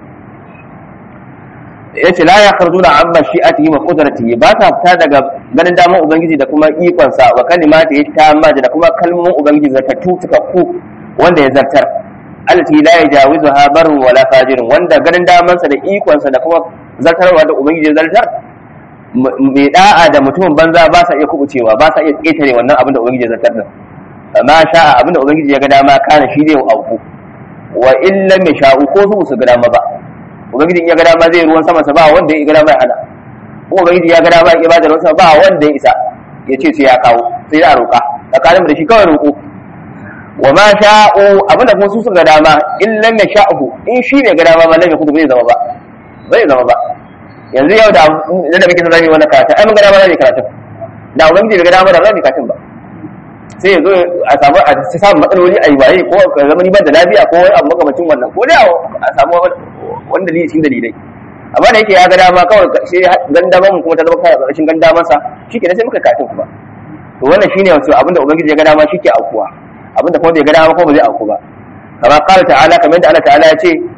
yace la yakhrujuna amma shi'atihi wa qudratihi ba ta fita daga ganin daman ubangiji da kuma ikon sa wa kalimatihi tamma da kuma kalmomin ubangiji zatattu tukakku wanda ya zartar allati la yajawizuha barrun wala fajirun wanda ganin daman sa da ikon sa da kuma zartarwa da ubangiji ya zartar mai da'a da mutumin banza ba sa iya kubucewa ba sa iya ketare wannan abin da ubangiji ya zartar din ma sha'a abin da ubangiji ya ga dama kana shi zai auku wa illa mai sha'u ko su ga dama ba ubangiji ya ga dama zai ruwan sama sa ba wanda ya ga dama ya hana ko ubangiji ya ga dama ya bada ruwan sama ba wanda ya isa ya ce sai ya kawo sai ya roƙa tsakanin da shi kawai roƙo wa ma sha'u abin da kuma su ga dama illa mai sha'u in shi ne ga dama ba lalle kudu bai zama ba yanzu yau da muke son zami wannan karatu ai mun ga dama zai karatu da ubangiji bai ga dama da zai karatu ba sai yanzu a samu matsaloli a yi waye ko ka zama ni ban da lafiya ko wani abu makamacin wannan ko dai a samu wani dalili cikin dalilai amma da yake ya ga dama kawai sai gandaman mu kuma ta zama karshen gandaman sa shike sai muka karatu kuma to wannan shine wato abinda ubangiji ya ga dama shike aukuwa abinda kuma bai ga dama ko ba zai auku ba kamar qala ta'ala kamar da Allah ta'ala ya ce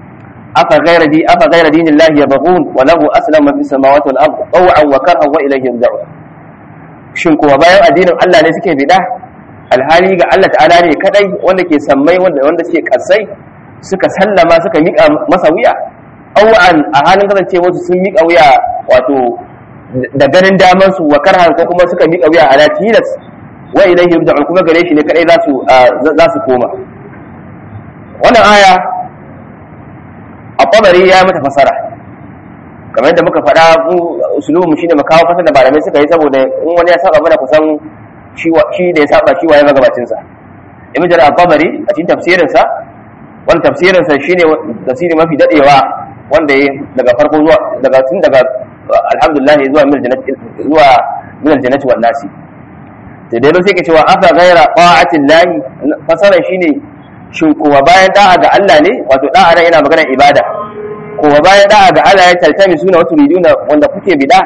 afa ghayra dinillahi yabghun wa lahu aslama fis samawati wal ardi taw'an wa karhan wa ilayhi yurja'un. Shin kuma bayan addinin Allah ne suke bida, alhali ga Allah ta'ala ne kadai wanda ke sammai wanda suke kasai suka sallama suka miƙa masa wuya, taw'an a halin kasancewa su sun miƙa wuya wato da ganin daman su, wa karhan ko kuma suka miƙa wuya ala tilas, wa ilayhi yurja'un kuma gare shi ne kadai za su koma. Wannan aya at-Tabari ya mata fasara kamar yadda muka faɗa, usulubun shine mu kawo fasara da malamai suka yi, saboda in wani ya saba mana kusan shi da ya saba shi waye magabacin sa. Ibn Jarir at-Tabari a cikin tafsirin sa, wannan tafsirin sa shine tafsiri mafi dadewa wanda ya daga farko zuwa daga alhamdulillah zuwa min al-jannati wan nasi. Da dai sai ke cewa afa ghaira ta'atillahi, fasaran shine shin kowa bayan da'a ga Allah ne, wato da'a nan yana maganar ibada, kowa bayan da'a ga Allah ya taltami suna wato riduna wanda kuke bida,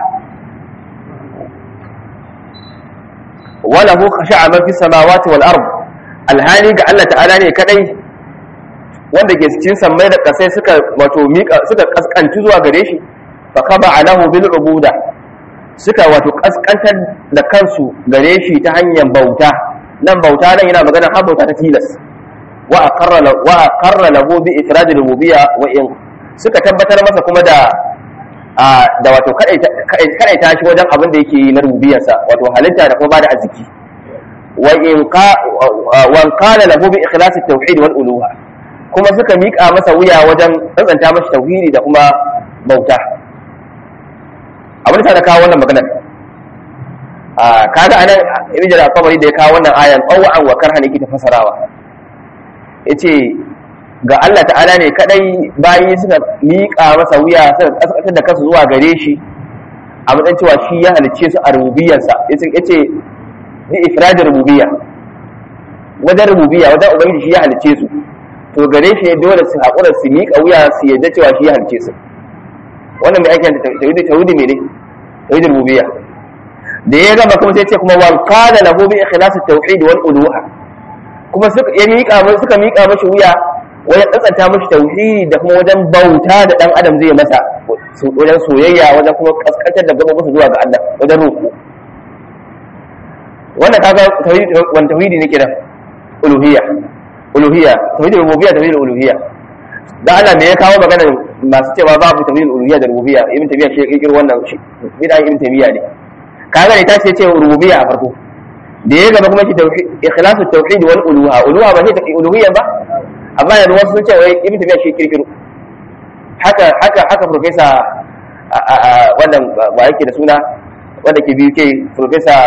wala hu khasha'a man fis samawati wal ard, alhali ga Allah ta'ala ne kadai wanda ke cikin sammai da kasai suka wato suka kaskanci zuwa gare shi, fa khaba alahu bil ubuda, suka wato kaskantar da kansu gare shi ta hanyar bauta. Nan bauta nan yana magana har bauta ta tilas, wa aqarra lahu bi ifrad al-rububiyya, wa in suka tabbatar masa kuma da wato kadai ta shi wajen abin da yake yi na rububiyarsa, wato halitta da kuma bada arziki. Wa qala lahu bi ikhlas at-tauhid wal uluha, kuma suka mika masa wuya wajen tsantsanta masa tauhidi da kuma bauta. Abin da ta kawo wannan maganar kaga anan Ibn Jarir at-Tabari da ya kawo wannan ayan taw'an wa karhan yake ta fasarawa, yace ga Allah ta'ala ne kadai bayi suka miƙa masa wuya suka kaskantar da kansu zuwa gare shi a matsayin cewa shi ya halicce su a rububiyarsa. Yace bi ifradin rububiyya, wajen rububiyya wajen ubangiji shi ya halicce su, to gare shi ne dole su haƙura su miƙa wuya su yadda cewa shi ya halicce su. Wannan mai aikin tauhidi ne, tauhidin rububiyya. Da ya gama kuma sai ce kuma wal qala lahu bi ikhlas at-tauhid wal uluha, kuma suka miƙa mashi wuya wajen tsantsanta mashi tauhidi da kuma wajen bauta da dan adam zai masa, wajen soyayya, wajen kuma kaskantar da gaba zuwa ga Allah, wajen roƙo. Wannan kaga tauhidi ne kenan, uluhiyya, tauhidin rububiyya, tauhidin uluhiyya. Dan Allah me ya kawo maganar masu cewa babu tauhidin uluhiyya da rububiyya? Ibn Taymiyyah shi ya kirkiro wannan shi, bid'a Ibn Taymiyyah ne. Kaga ne ta ce rububiyya a farko, da ya gaba kuma shi ikhlasu tauhid wal uluha ba sai uluhiyya ba, amma yanzu wasu sun ce wai Ibn Taymiyyah shi kirkiro. Haka professor wannan ba yake da suna wanda ke BUK, professor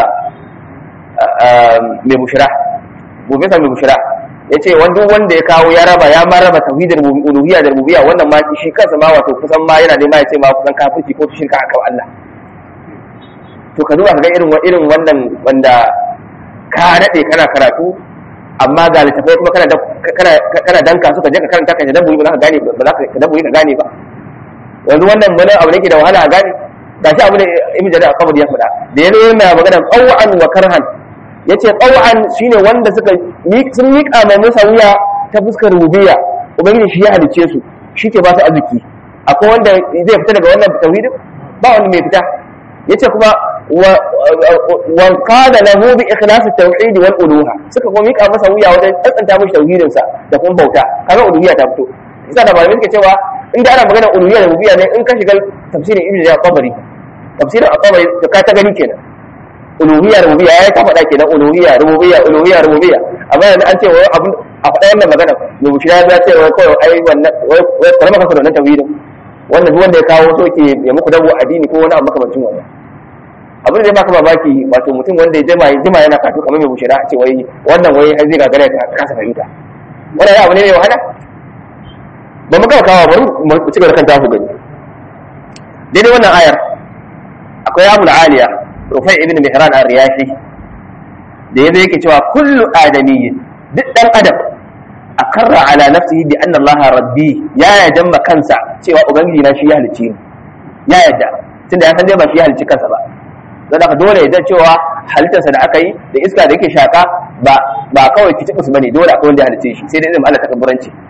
mai bushra ya ce wanda ya kawo ya raba tauhidin uluhiyya da rububiyya, wannan ma shi kansa ma wato kusan ma yana nema ya ce ma kusan kafirci ko shirka akan Allah. To ka zuwa ga irin wannan wanda ka dade kana karatu, amma ga littafai kuma kana danka suka je ka karanta ka dan buri ba za ka gane ba, za ka dan buri ka gane ba. Yanzu wannan wani abu ne ke da wahala a gane. Gashi abu da Ibn Jarir al-Tabari ya faɗa, da yana yana magana qaw'an wa karhan, yace qaw'an shine wanda sun miƙa mai musa wuya ta fuskar rububiyya, ubangiji shi ya halice su, shi ke ba su arziki. Akwai wanda zai fita daga wannan tauhidin? Ba wanda mai fita. Yace kuma wa qala lahu bi ikhlas at-tauhid wal uluha, suka kuma mika masa wuya wajen tsantsanta mishi tauhidin sa da kuma bauta. Kaga uluhiyya ta fito. Isa da malamai suke cewa inda ana magana uluhiyya da rububiyya ne, in ka shiga tafsirin Ibn Jarir al-Tabari, tafsirin al-Tabari to ka ta gani kenan. Uluhiyya rububiyya ya ta faɗa kenan, uluhiyya rububiyya. Amma yanzu an ce wai abun a faɗa wannan magana, ne mu shirya ya ce wai kawai ai wannan wai kalmar ka da wannan tauhidin. Wannan duk wanda ya kawo so ke ya muku dawo addini ko wani abu makamancin wannan. Abin da ya baka mamaki, wato mutum wanda ya jima yana karatu kamar mai bushira, a ce wai wannan wai har zai gagara ka kasa fahimta. Wannan abu ne mai wahala. Ba mu kawo bari mu ci gaba da kan tafu gani. Daidai wannan ayar akwai Abu Aliya Rufai ibn Mihran ar-Riyahi da yazo yake cewa kullu adamiyyin, duk dan adam akarra ala nafsihi bi anna Allah rabbi, ya yadda kansa cewa ubangiji na shi ya halicci ni, ya yadda tunda ya san dai ba shi ya halicci kansa ba. Don haka dole ya cewa halittarsa da aka yi da iska da yake shaka ba kawai kitibus bane, dole akwai wanda ya halicce shi, sai dai irin Allah takabburanci.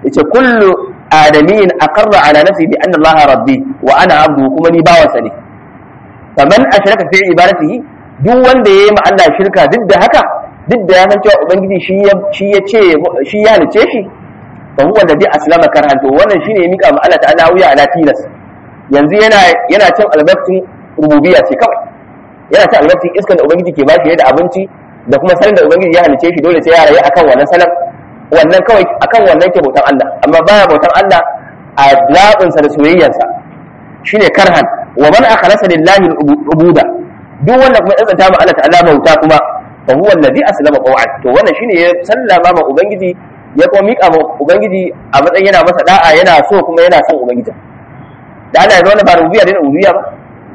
yace kullu adamin aqarra ala nafsi bi anna allaha rabbi wa ana abdu kuma ni bawansa ne faman ashraka fi ibadatihi duk wanda yayi ma Allah shirka duk da haka duk da ya san cewa ubangiji shi ya ce shi ya halice shi fa huwa alladhi aslama karhan to wannan shine ya mika ma Allah ta'ala wuya ala tilas yanzu yana cin albarkacin rububiyya ce kawai yana cin albarkacin iskan da ubangiji ke bashi da abinci da kuma sanin da ubangiji ya halice shi dole sai ya rayu akan wannan sanar wannan kawai akan wannan ke bautan Allah amma baya bautan Allah a labinsa da soyayyarsa shine karhan wa man akhlasa lillahi al-ubuda duk wanda kuma tsanta ma Allah ta'ala bauta kuma fa huwa alladhi aslama qaw'an to wannan shine ya sallama ma ubangiji ya kuma mika ma ubangiji a matsayin yana masa da'a yana so kuma yana son ubangiji da Allah ya zo ba rububiyya da uluhiyya ba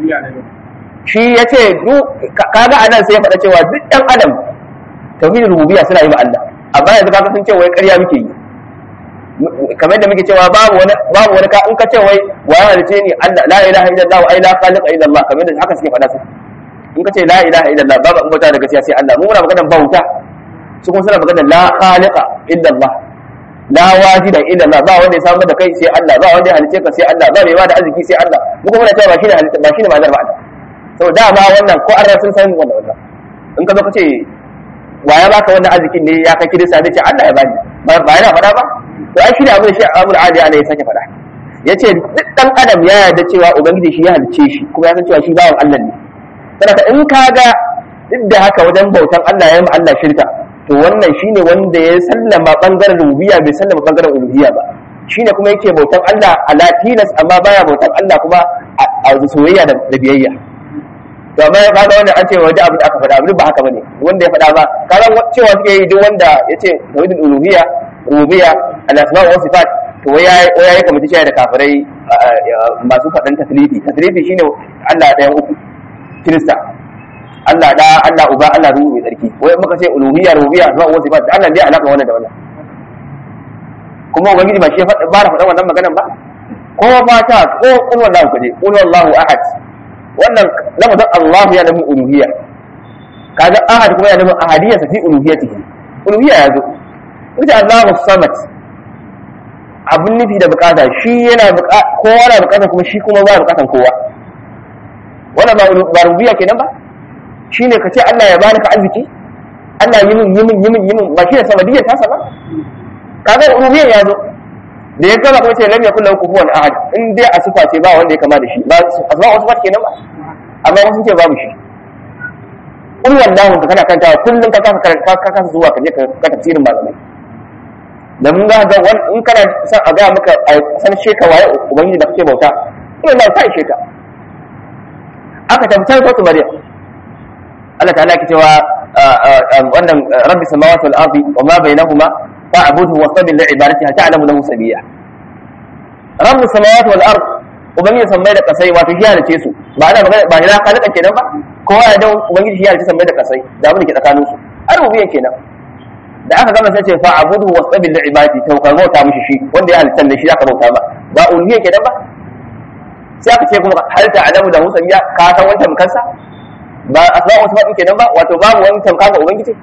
shi yace kaga anan sai ya faɗa cewa duk ɗan adam tauhidul rububiyya suna yi ma Allah amma yanzu kaga sun ce wai ƙarya muke yi kamar da muke cewa babu wani ka in ka ce wai wa ya halice ni Allah la ilaha illallah wa la khaliqa illallah kamar da haka suke faɗa su in ka ce la ilaha illallah babu an bauta da gaskiya sai Allah mu muna maganar bauta su kuma suna maganar la khaliqa illallah la wajida illallah ba wanda ya samu da kai sai Allah ba wanda ya halice ka sai Allah ba mai ba da arziki sai Allah mu kuma muna cewa ba shine halitta ba shine ma'anar ma'ana saboda ba wannan ko an sun san wannan in ka zo ka ce wa ya baka wannan arzikin ne ya kai kirista zai ce Allah ya bani ba yana faɗa ba to ai shi ne abin da shi Abul Aliya ne ya sake faɗa yace duk dan adam ya yarda cewa ubangiji shi ya halice shi kuma ya san cewa shi bawan Allah ne saboda in ka ga duk da haka wajen bautan Allah ya yi Allah shirka to wannan shine wanda ya sallama bangaren rububiyya bai sallama bangaren uluhiyya ba shine kuma yake bautan Allah ala tilas amma baya bautan Allah kuma a soyayya da biyayya to amma ka ga wanda an ce waje abu da aka faɗa abu ba haka bane wanda ya faɗa ba kaga cewa suke yi duk wanda yace tauhidul uluhiyya rububiyya al-asma' wa sifat to wai yayi kamar shi da kafirai masu faɗan tasrifi shine Allah ɗayan uku kirista Allah da Allah uba Allah ruhu mai tsarki wai muka ce uluhiyya rububiyya asma' wa sifat Allah bai alaka wannan da wannan kuma ubangiji ba shi ya faɗa bara faɗan wannan maganan ba ko ba ta ko qul wallahu kaje qul wallahu ahad wannan lafazin Allah ya nufin uluhiyya kaga ahad kuma ya nufin ahadiyya fi uluhiyyatihi uluhiyya ya zo ita Allahu samad abun nufi da bukata shi yana kowa na bukata kuma shi kuma ba bukatan kowa wannan ba rububiyya kenan ba shine kace Allah ya bani ka arziki Allah yi min ba shi da samadiyya ta sama kaga uluhiyya ya zo da ya gaba kuma ce lam yakul lahu kufuwan ahad in dai a sifa ce ba wanda ya kama da shi ba asma wasu ba kenan ba amma wasu ce babu shi in wallahu ka kana kanta kullun ka kasa zuwa ka je ka tafsirin malamai da mun ga in kana san a ga maka a san sheka waye ubangiji da kake bauta in Allah ta ishe ka aka tabbatar da su Maryam Allah ta'ala ke cewa wannan rabbi samawati wal ardi wa ma bainahuma fa'budhu wa sabbil li ibadatihi ta'lamu lahu sabiyya rabbi samawati wal ardi ubangiji sammai da kasai wato shi halice su ba ana magana ba ila khaliqa kenan ba kowa ya dan ubangiji shi halice sammai da kasai da abin da ke tsakanin su arubiyyan kenan da aka gama sai ce fa'budhu wa sabbil li ibadatihi to ka bauta mishi shi wanda ya halitta ne shi aka bauta ba uluhiyya kenan ba sai aka ce kuma hal ta'lamu lahu sabiyya ka san wancan kansa ba asma wasu ba kenan ba wato babu wani tamka ga ubangiji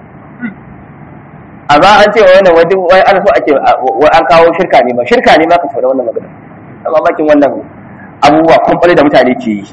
amma an ce wannan wai ana so ake an kawo shirka ne ma ka tsara wannan magana amma bakin wannan abubuwa kumfale da mutane ke yi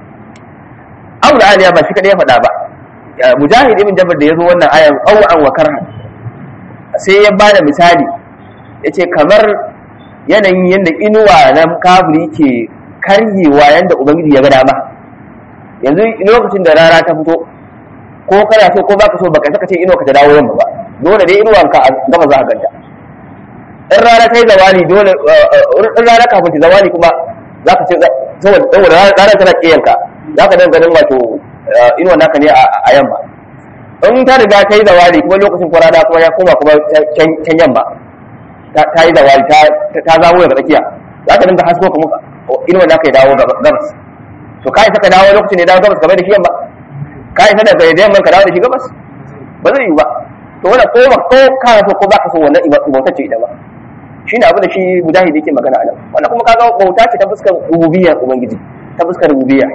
Abu Aliya ba shi kadai ya faɗa ba Mujahid ibn Jabr da yazo wannan ayan qaw'an wa karhan sai ya bada misali yace kamar yanayin yanda inuwa na kafiri ke karyewa yanda ubangiji ya ga dama yanzu lokacin da rana ta fito ko kana so ko baka so baka saka ce inuwa ka ta dawo yamma ba dole dai inuwan ka gaba za ka ganta in rana ta yi zawali dole in rana kafin ta zawali kuma za ka ce saboda rana tana kiyanka za ka dan ganin wato inuwan naka ne a yamma in ta riga ta yi zawali kuma lokacin ko rana kuma ya koma kuma can yamma ta yi zawali ta zawo daga tsakiya za ka dinga hasko kuma inuwan naka ya dawo gabas to kai saka dawo lokacin ne dawo gabas kamar da shi yamma kai sana da yamma ka dawo da shi gabas ba zai yi ba to wannan ko ka so ko baka so wannan bauta ce ita ba shine abin da shi mujahidi yake magana anan wannan kuma kaga bauta ce ta fuskar rububiyya ubangiji ta fuskar rububiyya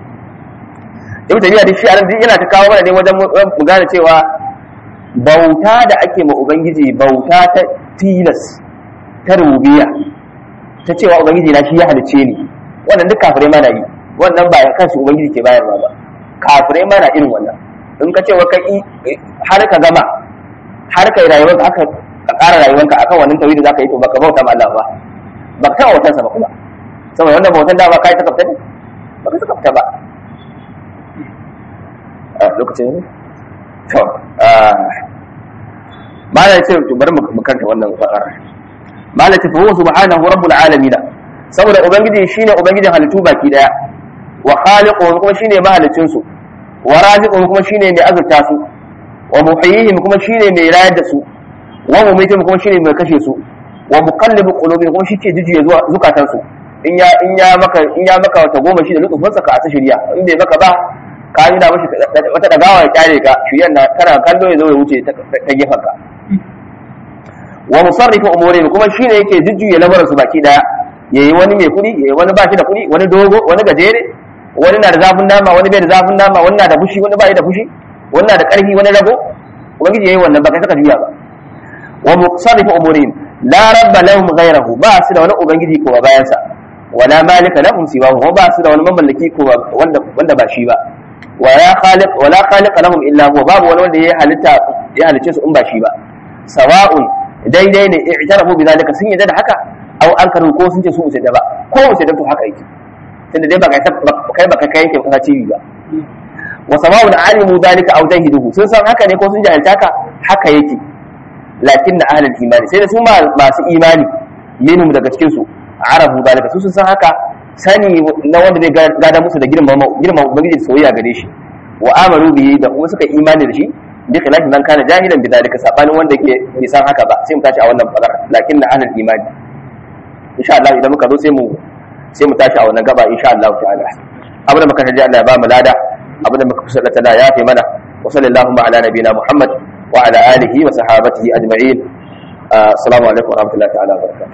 ibn tabiya da shi anan yana ta kawo mana ne wajen mu gane cewa bauta da ake ma ubangiji bauta ta tilas ta rububiyya ta cewa ubangiji na shi ya halice ni, wannan duk kafirai ma na yi, wannan ba ya kansu ubangiji ke bayarwa ba, kafirai ma na irin wannan. in ka ce wa kai har ka gama har kai rayuwarka aka ƙara rayuwarka akan wannan tauhidi zaka yi to baka bauta ma Allah ba, baka taɓa bautar sa ba kuma, saboda wannan bautan da ba kai ta kafta ne baka ta kafta ba. Lokacin ne to malai ce to bari mu kanta wannan fakara. Malai ce fa huwa subhanahu rabbul alamin, saboda ubangiji shine ubangijin halittu baki daya, wa khaliquhum kuma shine mahalicin su, wa raziquhum kuma shine mai azurta su, wa muhyihim kuma shine mai rayar da su, wa mumitihim kuma shine mai kashe su, wa muqallibu qulubihim kuma shike jijiye zuwa zukatan su. in ya maka wata goma shi da lutufin sa ka asa shirya, in bai maka ba ka yi da mashi wata dagawa ya kyale ka shiryan na kana kallo ya zo ya wuce ta gefen ka. Wa musarrifu umurihim kuma shine yake jujjuya lamarin su baki daya, yayi wani mai kudi, yayi wani ba shi da kudi, wani dogo, wani gajere, wani na da zafin nama, wani bai da zafin nama, wani na da fushi, wani bai da fushi, wani na da karfi, wani rago, ubangiji yayi wannan ba kai saka juya ba. Wa musarrifu umurihim la rabba lahum ghayrahu, ba su da wani ubangiji ko bayan sa, wala malika lahum siwahu, ba su da wani mamallaki ko wanda ba shi ba. Wala khaliq lahum illa huwa, babu wani wanda ya halice su in ba shi ba. Sawa'un daidai ne i'tarafu bi zalika, sun yadda da haka, aw ankaru ko sun ce su musa da ba, ko musa da to haka yake, tunda dai baka kai yanke kasa cibi ba. Wa sama'un alimu zalika aw jahiduhu, sun san haka ne ko sun jahilta haka yake. Lakin na ahlul imani, sai da su masu imani minhum daga cikin su arabu zalika, su sun san haka sani na wanda zai gada musu da girman ubangiji da soyayya gare shi. Wa amaru bihi, da kuma suka imani da shi, bi khilafi man kana jahilan bidalika, sabanin wanda ke bai san haka ba. Sai mu tashi a wannan fadar lakin na ahlul imani, insha Allah idan muka zo sai mu tashi a wannan gaba insha Allah ta'ala. Abin da muka taji Allah ya ba mu lada, abin da muka kusa da ya fi mana. Wa sallallahu ala nabiyina Muhammad wa ala alihi wa sahabatihi ajma'in. Assalamu alaikum wa rahmatullahi ta'ala wa barakatuh.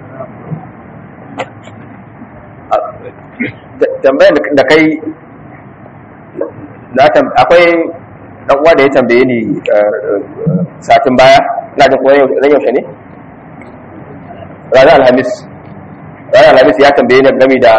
Tambayar da kai akwai dan uwa da ya tambaye ni satin baya, ina jin koyar da yaushe ne, ranar alhamis ya tambaye ni game da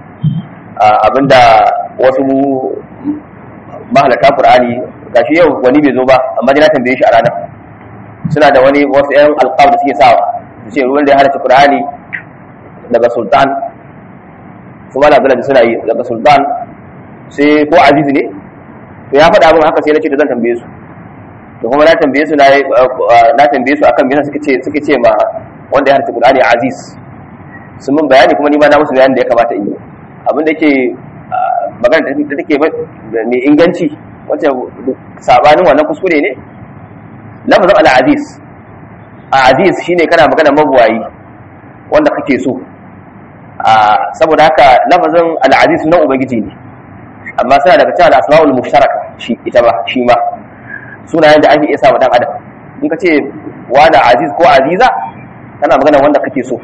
abinda wasu mahalarta Qur'ani, gashi yau wani bai zo ba amma dai na tambaye shi a ranar, suna da wasu yan alqab da suke sawa su ce ruwan da ya halarci Qur'ani daga sultan, su ma da suna yi daga sultan sai ko aziz ne, to ya faɗa abin haka sai na ce da zan tambaye su, da kuma na tambaye su akan me suke ce ma wanda ya halarci Qur'ani aziz, sun mun bayani kuma ni ma na musu bayanin da ya kamata in yi. Abin da yake magana da take mai inganci wacce sabanin wannan kuskure ne, lafazin al-aziz aziz shine kana magana mabuwayi wanda kake so, saboda haka lafazin al-aziz na ubangiji ne, amma suna daga cikin al-asma'ul mushtaraka shi ma sunayen da ake iya sa wa dan adam. In ka ce wa da aziz ko aziza kana magana wanda kake so,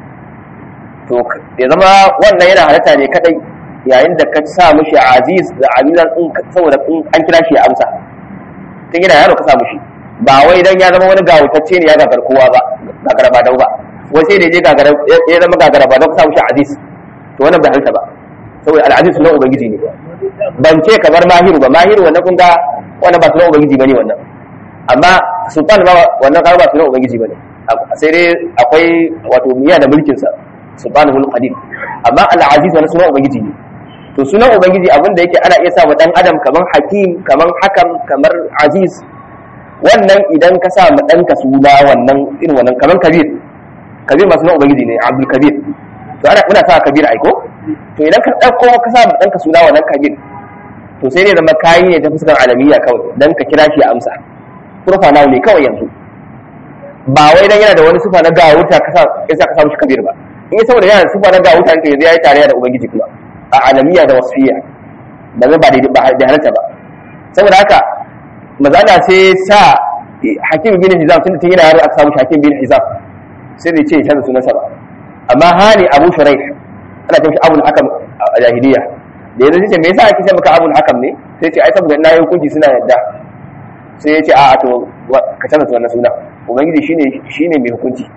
to ya zama wannan yana halatta ne kadai yayin da ka sa mishi aziz da azizan saboda an kira shi ya amsa, tun yana yaro ka sa mishi, ba wai dan ya zama wani gawutacce ne ya gagar kowa ba, gagar ba dau ba, wai sai da ya zama gagara ba don ka sa mishi aziz, to wannan bai halatta ba, saboda al-aziz na ubangiji ne. Ban ce kamar mahiru ba, mahiru wannan kun ga wannan ba sunan ubangiji bane wannan, amma sultan ba wannan kar ba sunan ubangiji bane, sai dai akwai wato miya da mulkin sa subhanahul qadir, amma al-aziz wannan sunan ubangiji ne. To sunan ubangiji abinda yake ana iya sa wa dan adam kaman hakim, kaman hakam, kamar aziz, wannan idan ka sa ma danka suna wannan irin wannan kaman kabir ma sunan ubangiji ne, abdul kabir, to ana muna sa kabir aiko, to idan ka dauko ka sa ma danka suna wannan kabir, to sai ne zama kayi ne ta fuskar alamiya kawai dan ka kira shi ya amsa, kurfa nawo ne kawai yanzu, ba wai dan yana da wani sufa na gawuta ka sa mishi kabir ba. In yi saboda yana da sufa na gawuta ne yanzu yayi tarayya da ubangiji kuma a alamiya da wasfiya, ba zai ba da halatta ba. Saboda haka mazala sai sa hakim bin hizam, tunda tun yana yaro aka samu hakim bin hizam, sai bai ce canza sunansa ba. Amma hani abu shuraih ana ce shi abul hakam a jahiliya, da yanzu ce me yasa ake ce maka abul hakam ne, sai ce ai saboda na yi hukunci suna yadda, sai ya ce a to ka canza wannan suna, ubangiji shine mai hukunci,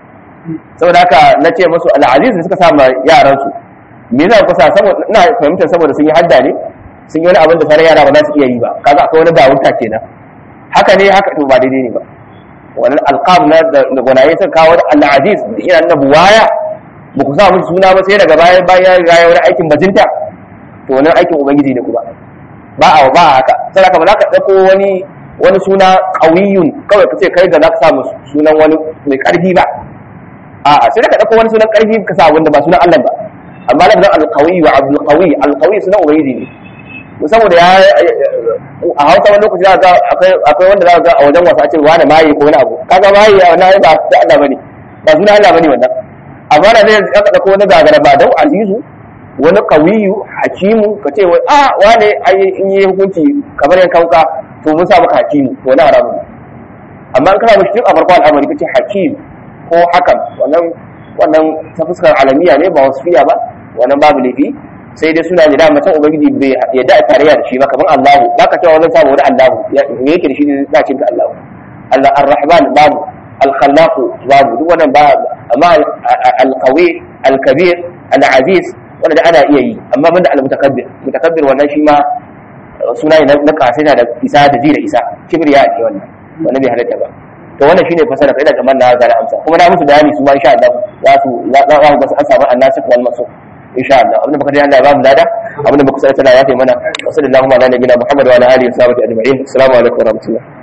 saboda haka na ce musu al-aziz da suka sa ma yaran su me za ku sa saboda ina fahimtar saboda sun yi hadda ne sun yi wani abin da sauran yara ba za su iya yi ba kaga akwai wani gawurta kenan haka ne haka to ba daidai ne ba wannan alqab na da gwanaye sun kawo al-aziz ina na buwaya ba ku sa musu suna ba sai daga bayan ya wani aikin bajinta to wannan aikin ubangiji ne kuma ba haka sai ka ba za ka dauko wani suna qawiyun kawai kace kai da za ka sa musu sunan wani mai karfi ba a'a sai ka dauko wani sunan karfi ka sa wanda ba sunan Allah ba amma lafzan al-qawi wa abdul qawi al-qawi sunan ubangiji ne saboda ya a hausa wani lokaci za ga akwai wanda za ga a wajen wasa ce wani maye ko wani abu kaga maye a wannan ba da Allah bane ba sunan Allah bane wannan amma da zai aka dauko wani gagara ba dau azizu wani qawiyu hakimu kace wai wane ai in yi hukunci kamar yan kauka to mun sa maka hakimu to na haramu amma in kana mushi a farko al'amari kace hakim ko hakam wannan ta fuskar alamiya ne ba wasfiya ba wannan babu laifi sai dai suna da mutum ubangiji bai yadda a tarayya da shi ba kamar Allahu baka cewa wannan samu wani Allahu me yake da shi ne za cin Allahu Allah ar-Rahman babu al-Khallaq babu duk wannan ba amma al-Qawi al-Kabir al-Aziz wanda ana iya yi amma banda al-Mutakabbir wannan shi ma suna ne na kasaita da isa da ji da isa kibriya ne wannan bai halatta ba to wannan shine fasara kai da kamar na ga amsa kuma na musu bayani su ma insha Allah za su an samu annasikh wal mansukh insha Allah abinda baka Allah ya ba mu lada abinda baka sai Allah ya taimana wa sallallahu ala nabiyina Muhammad wa ala alihi wa sahbihi ajma'in assalamu alaikum wa rahmatullah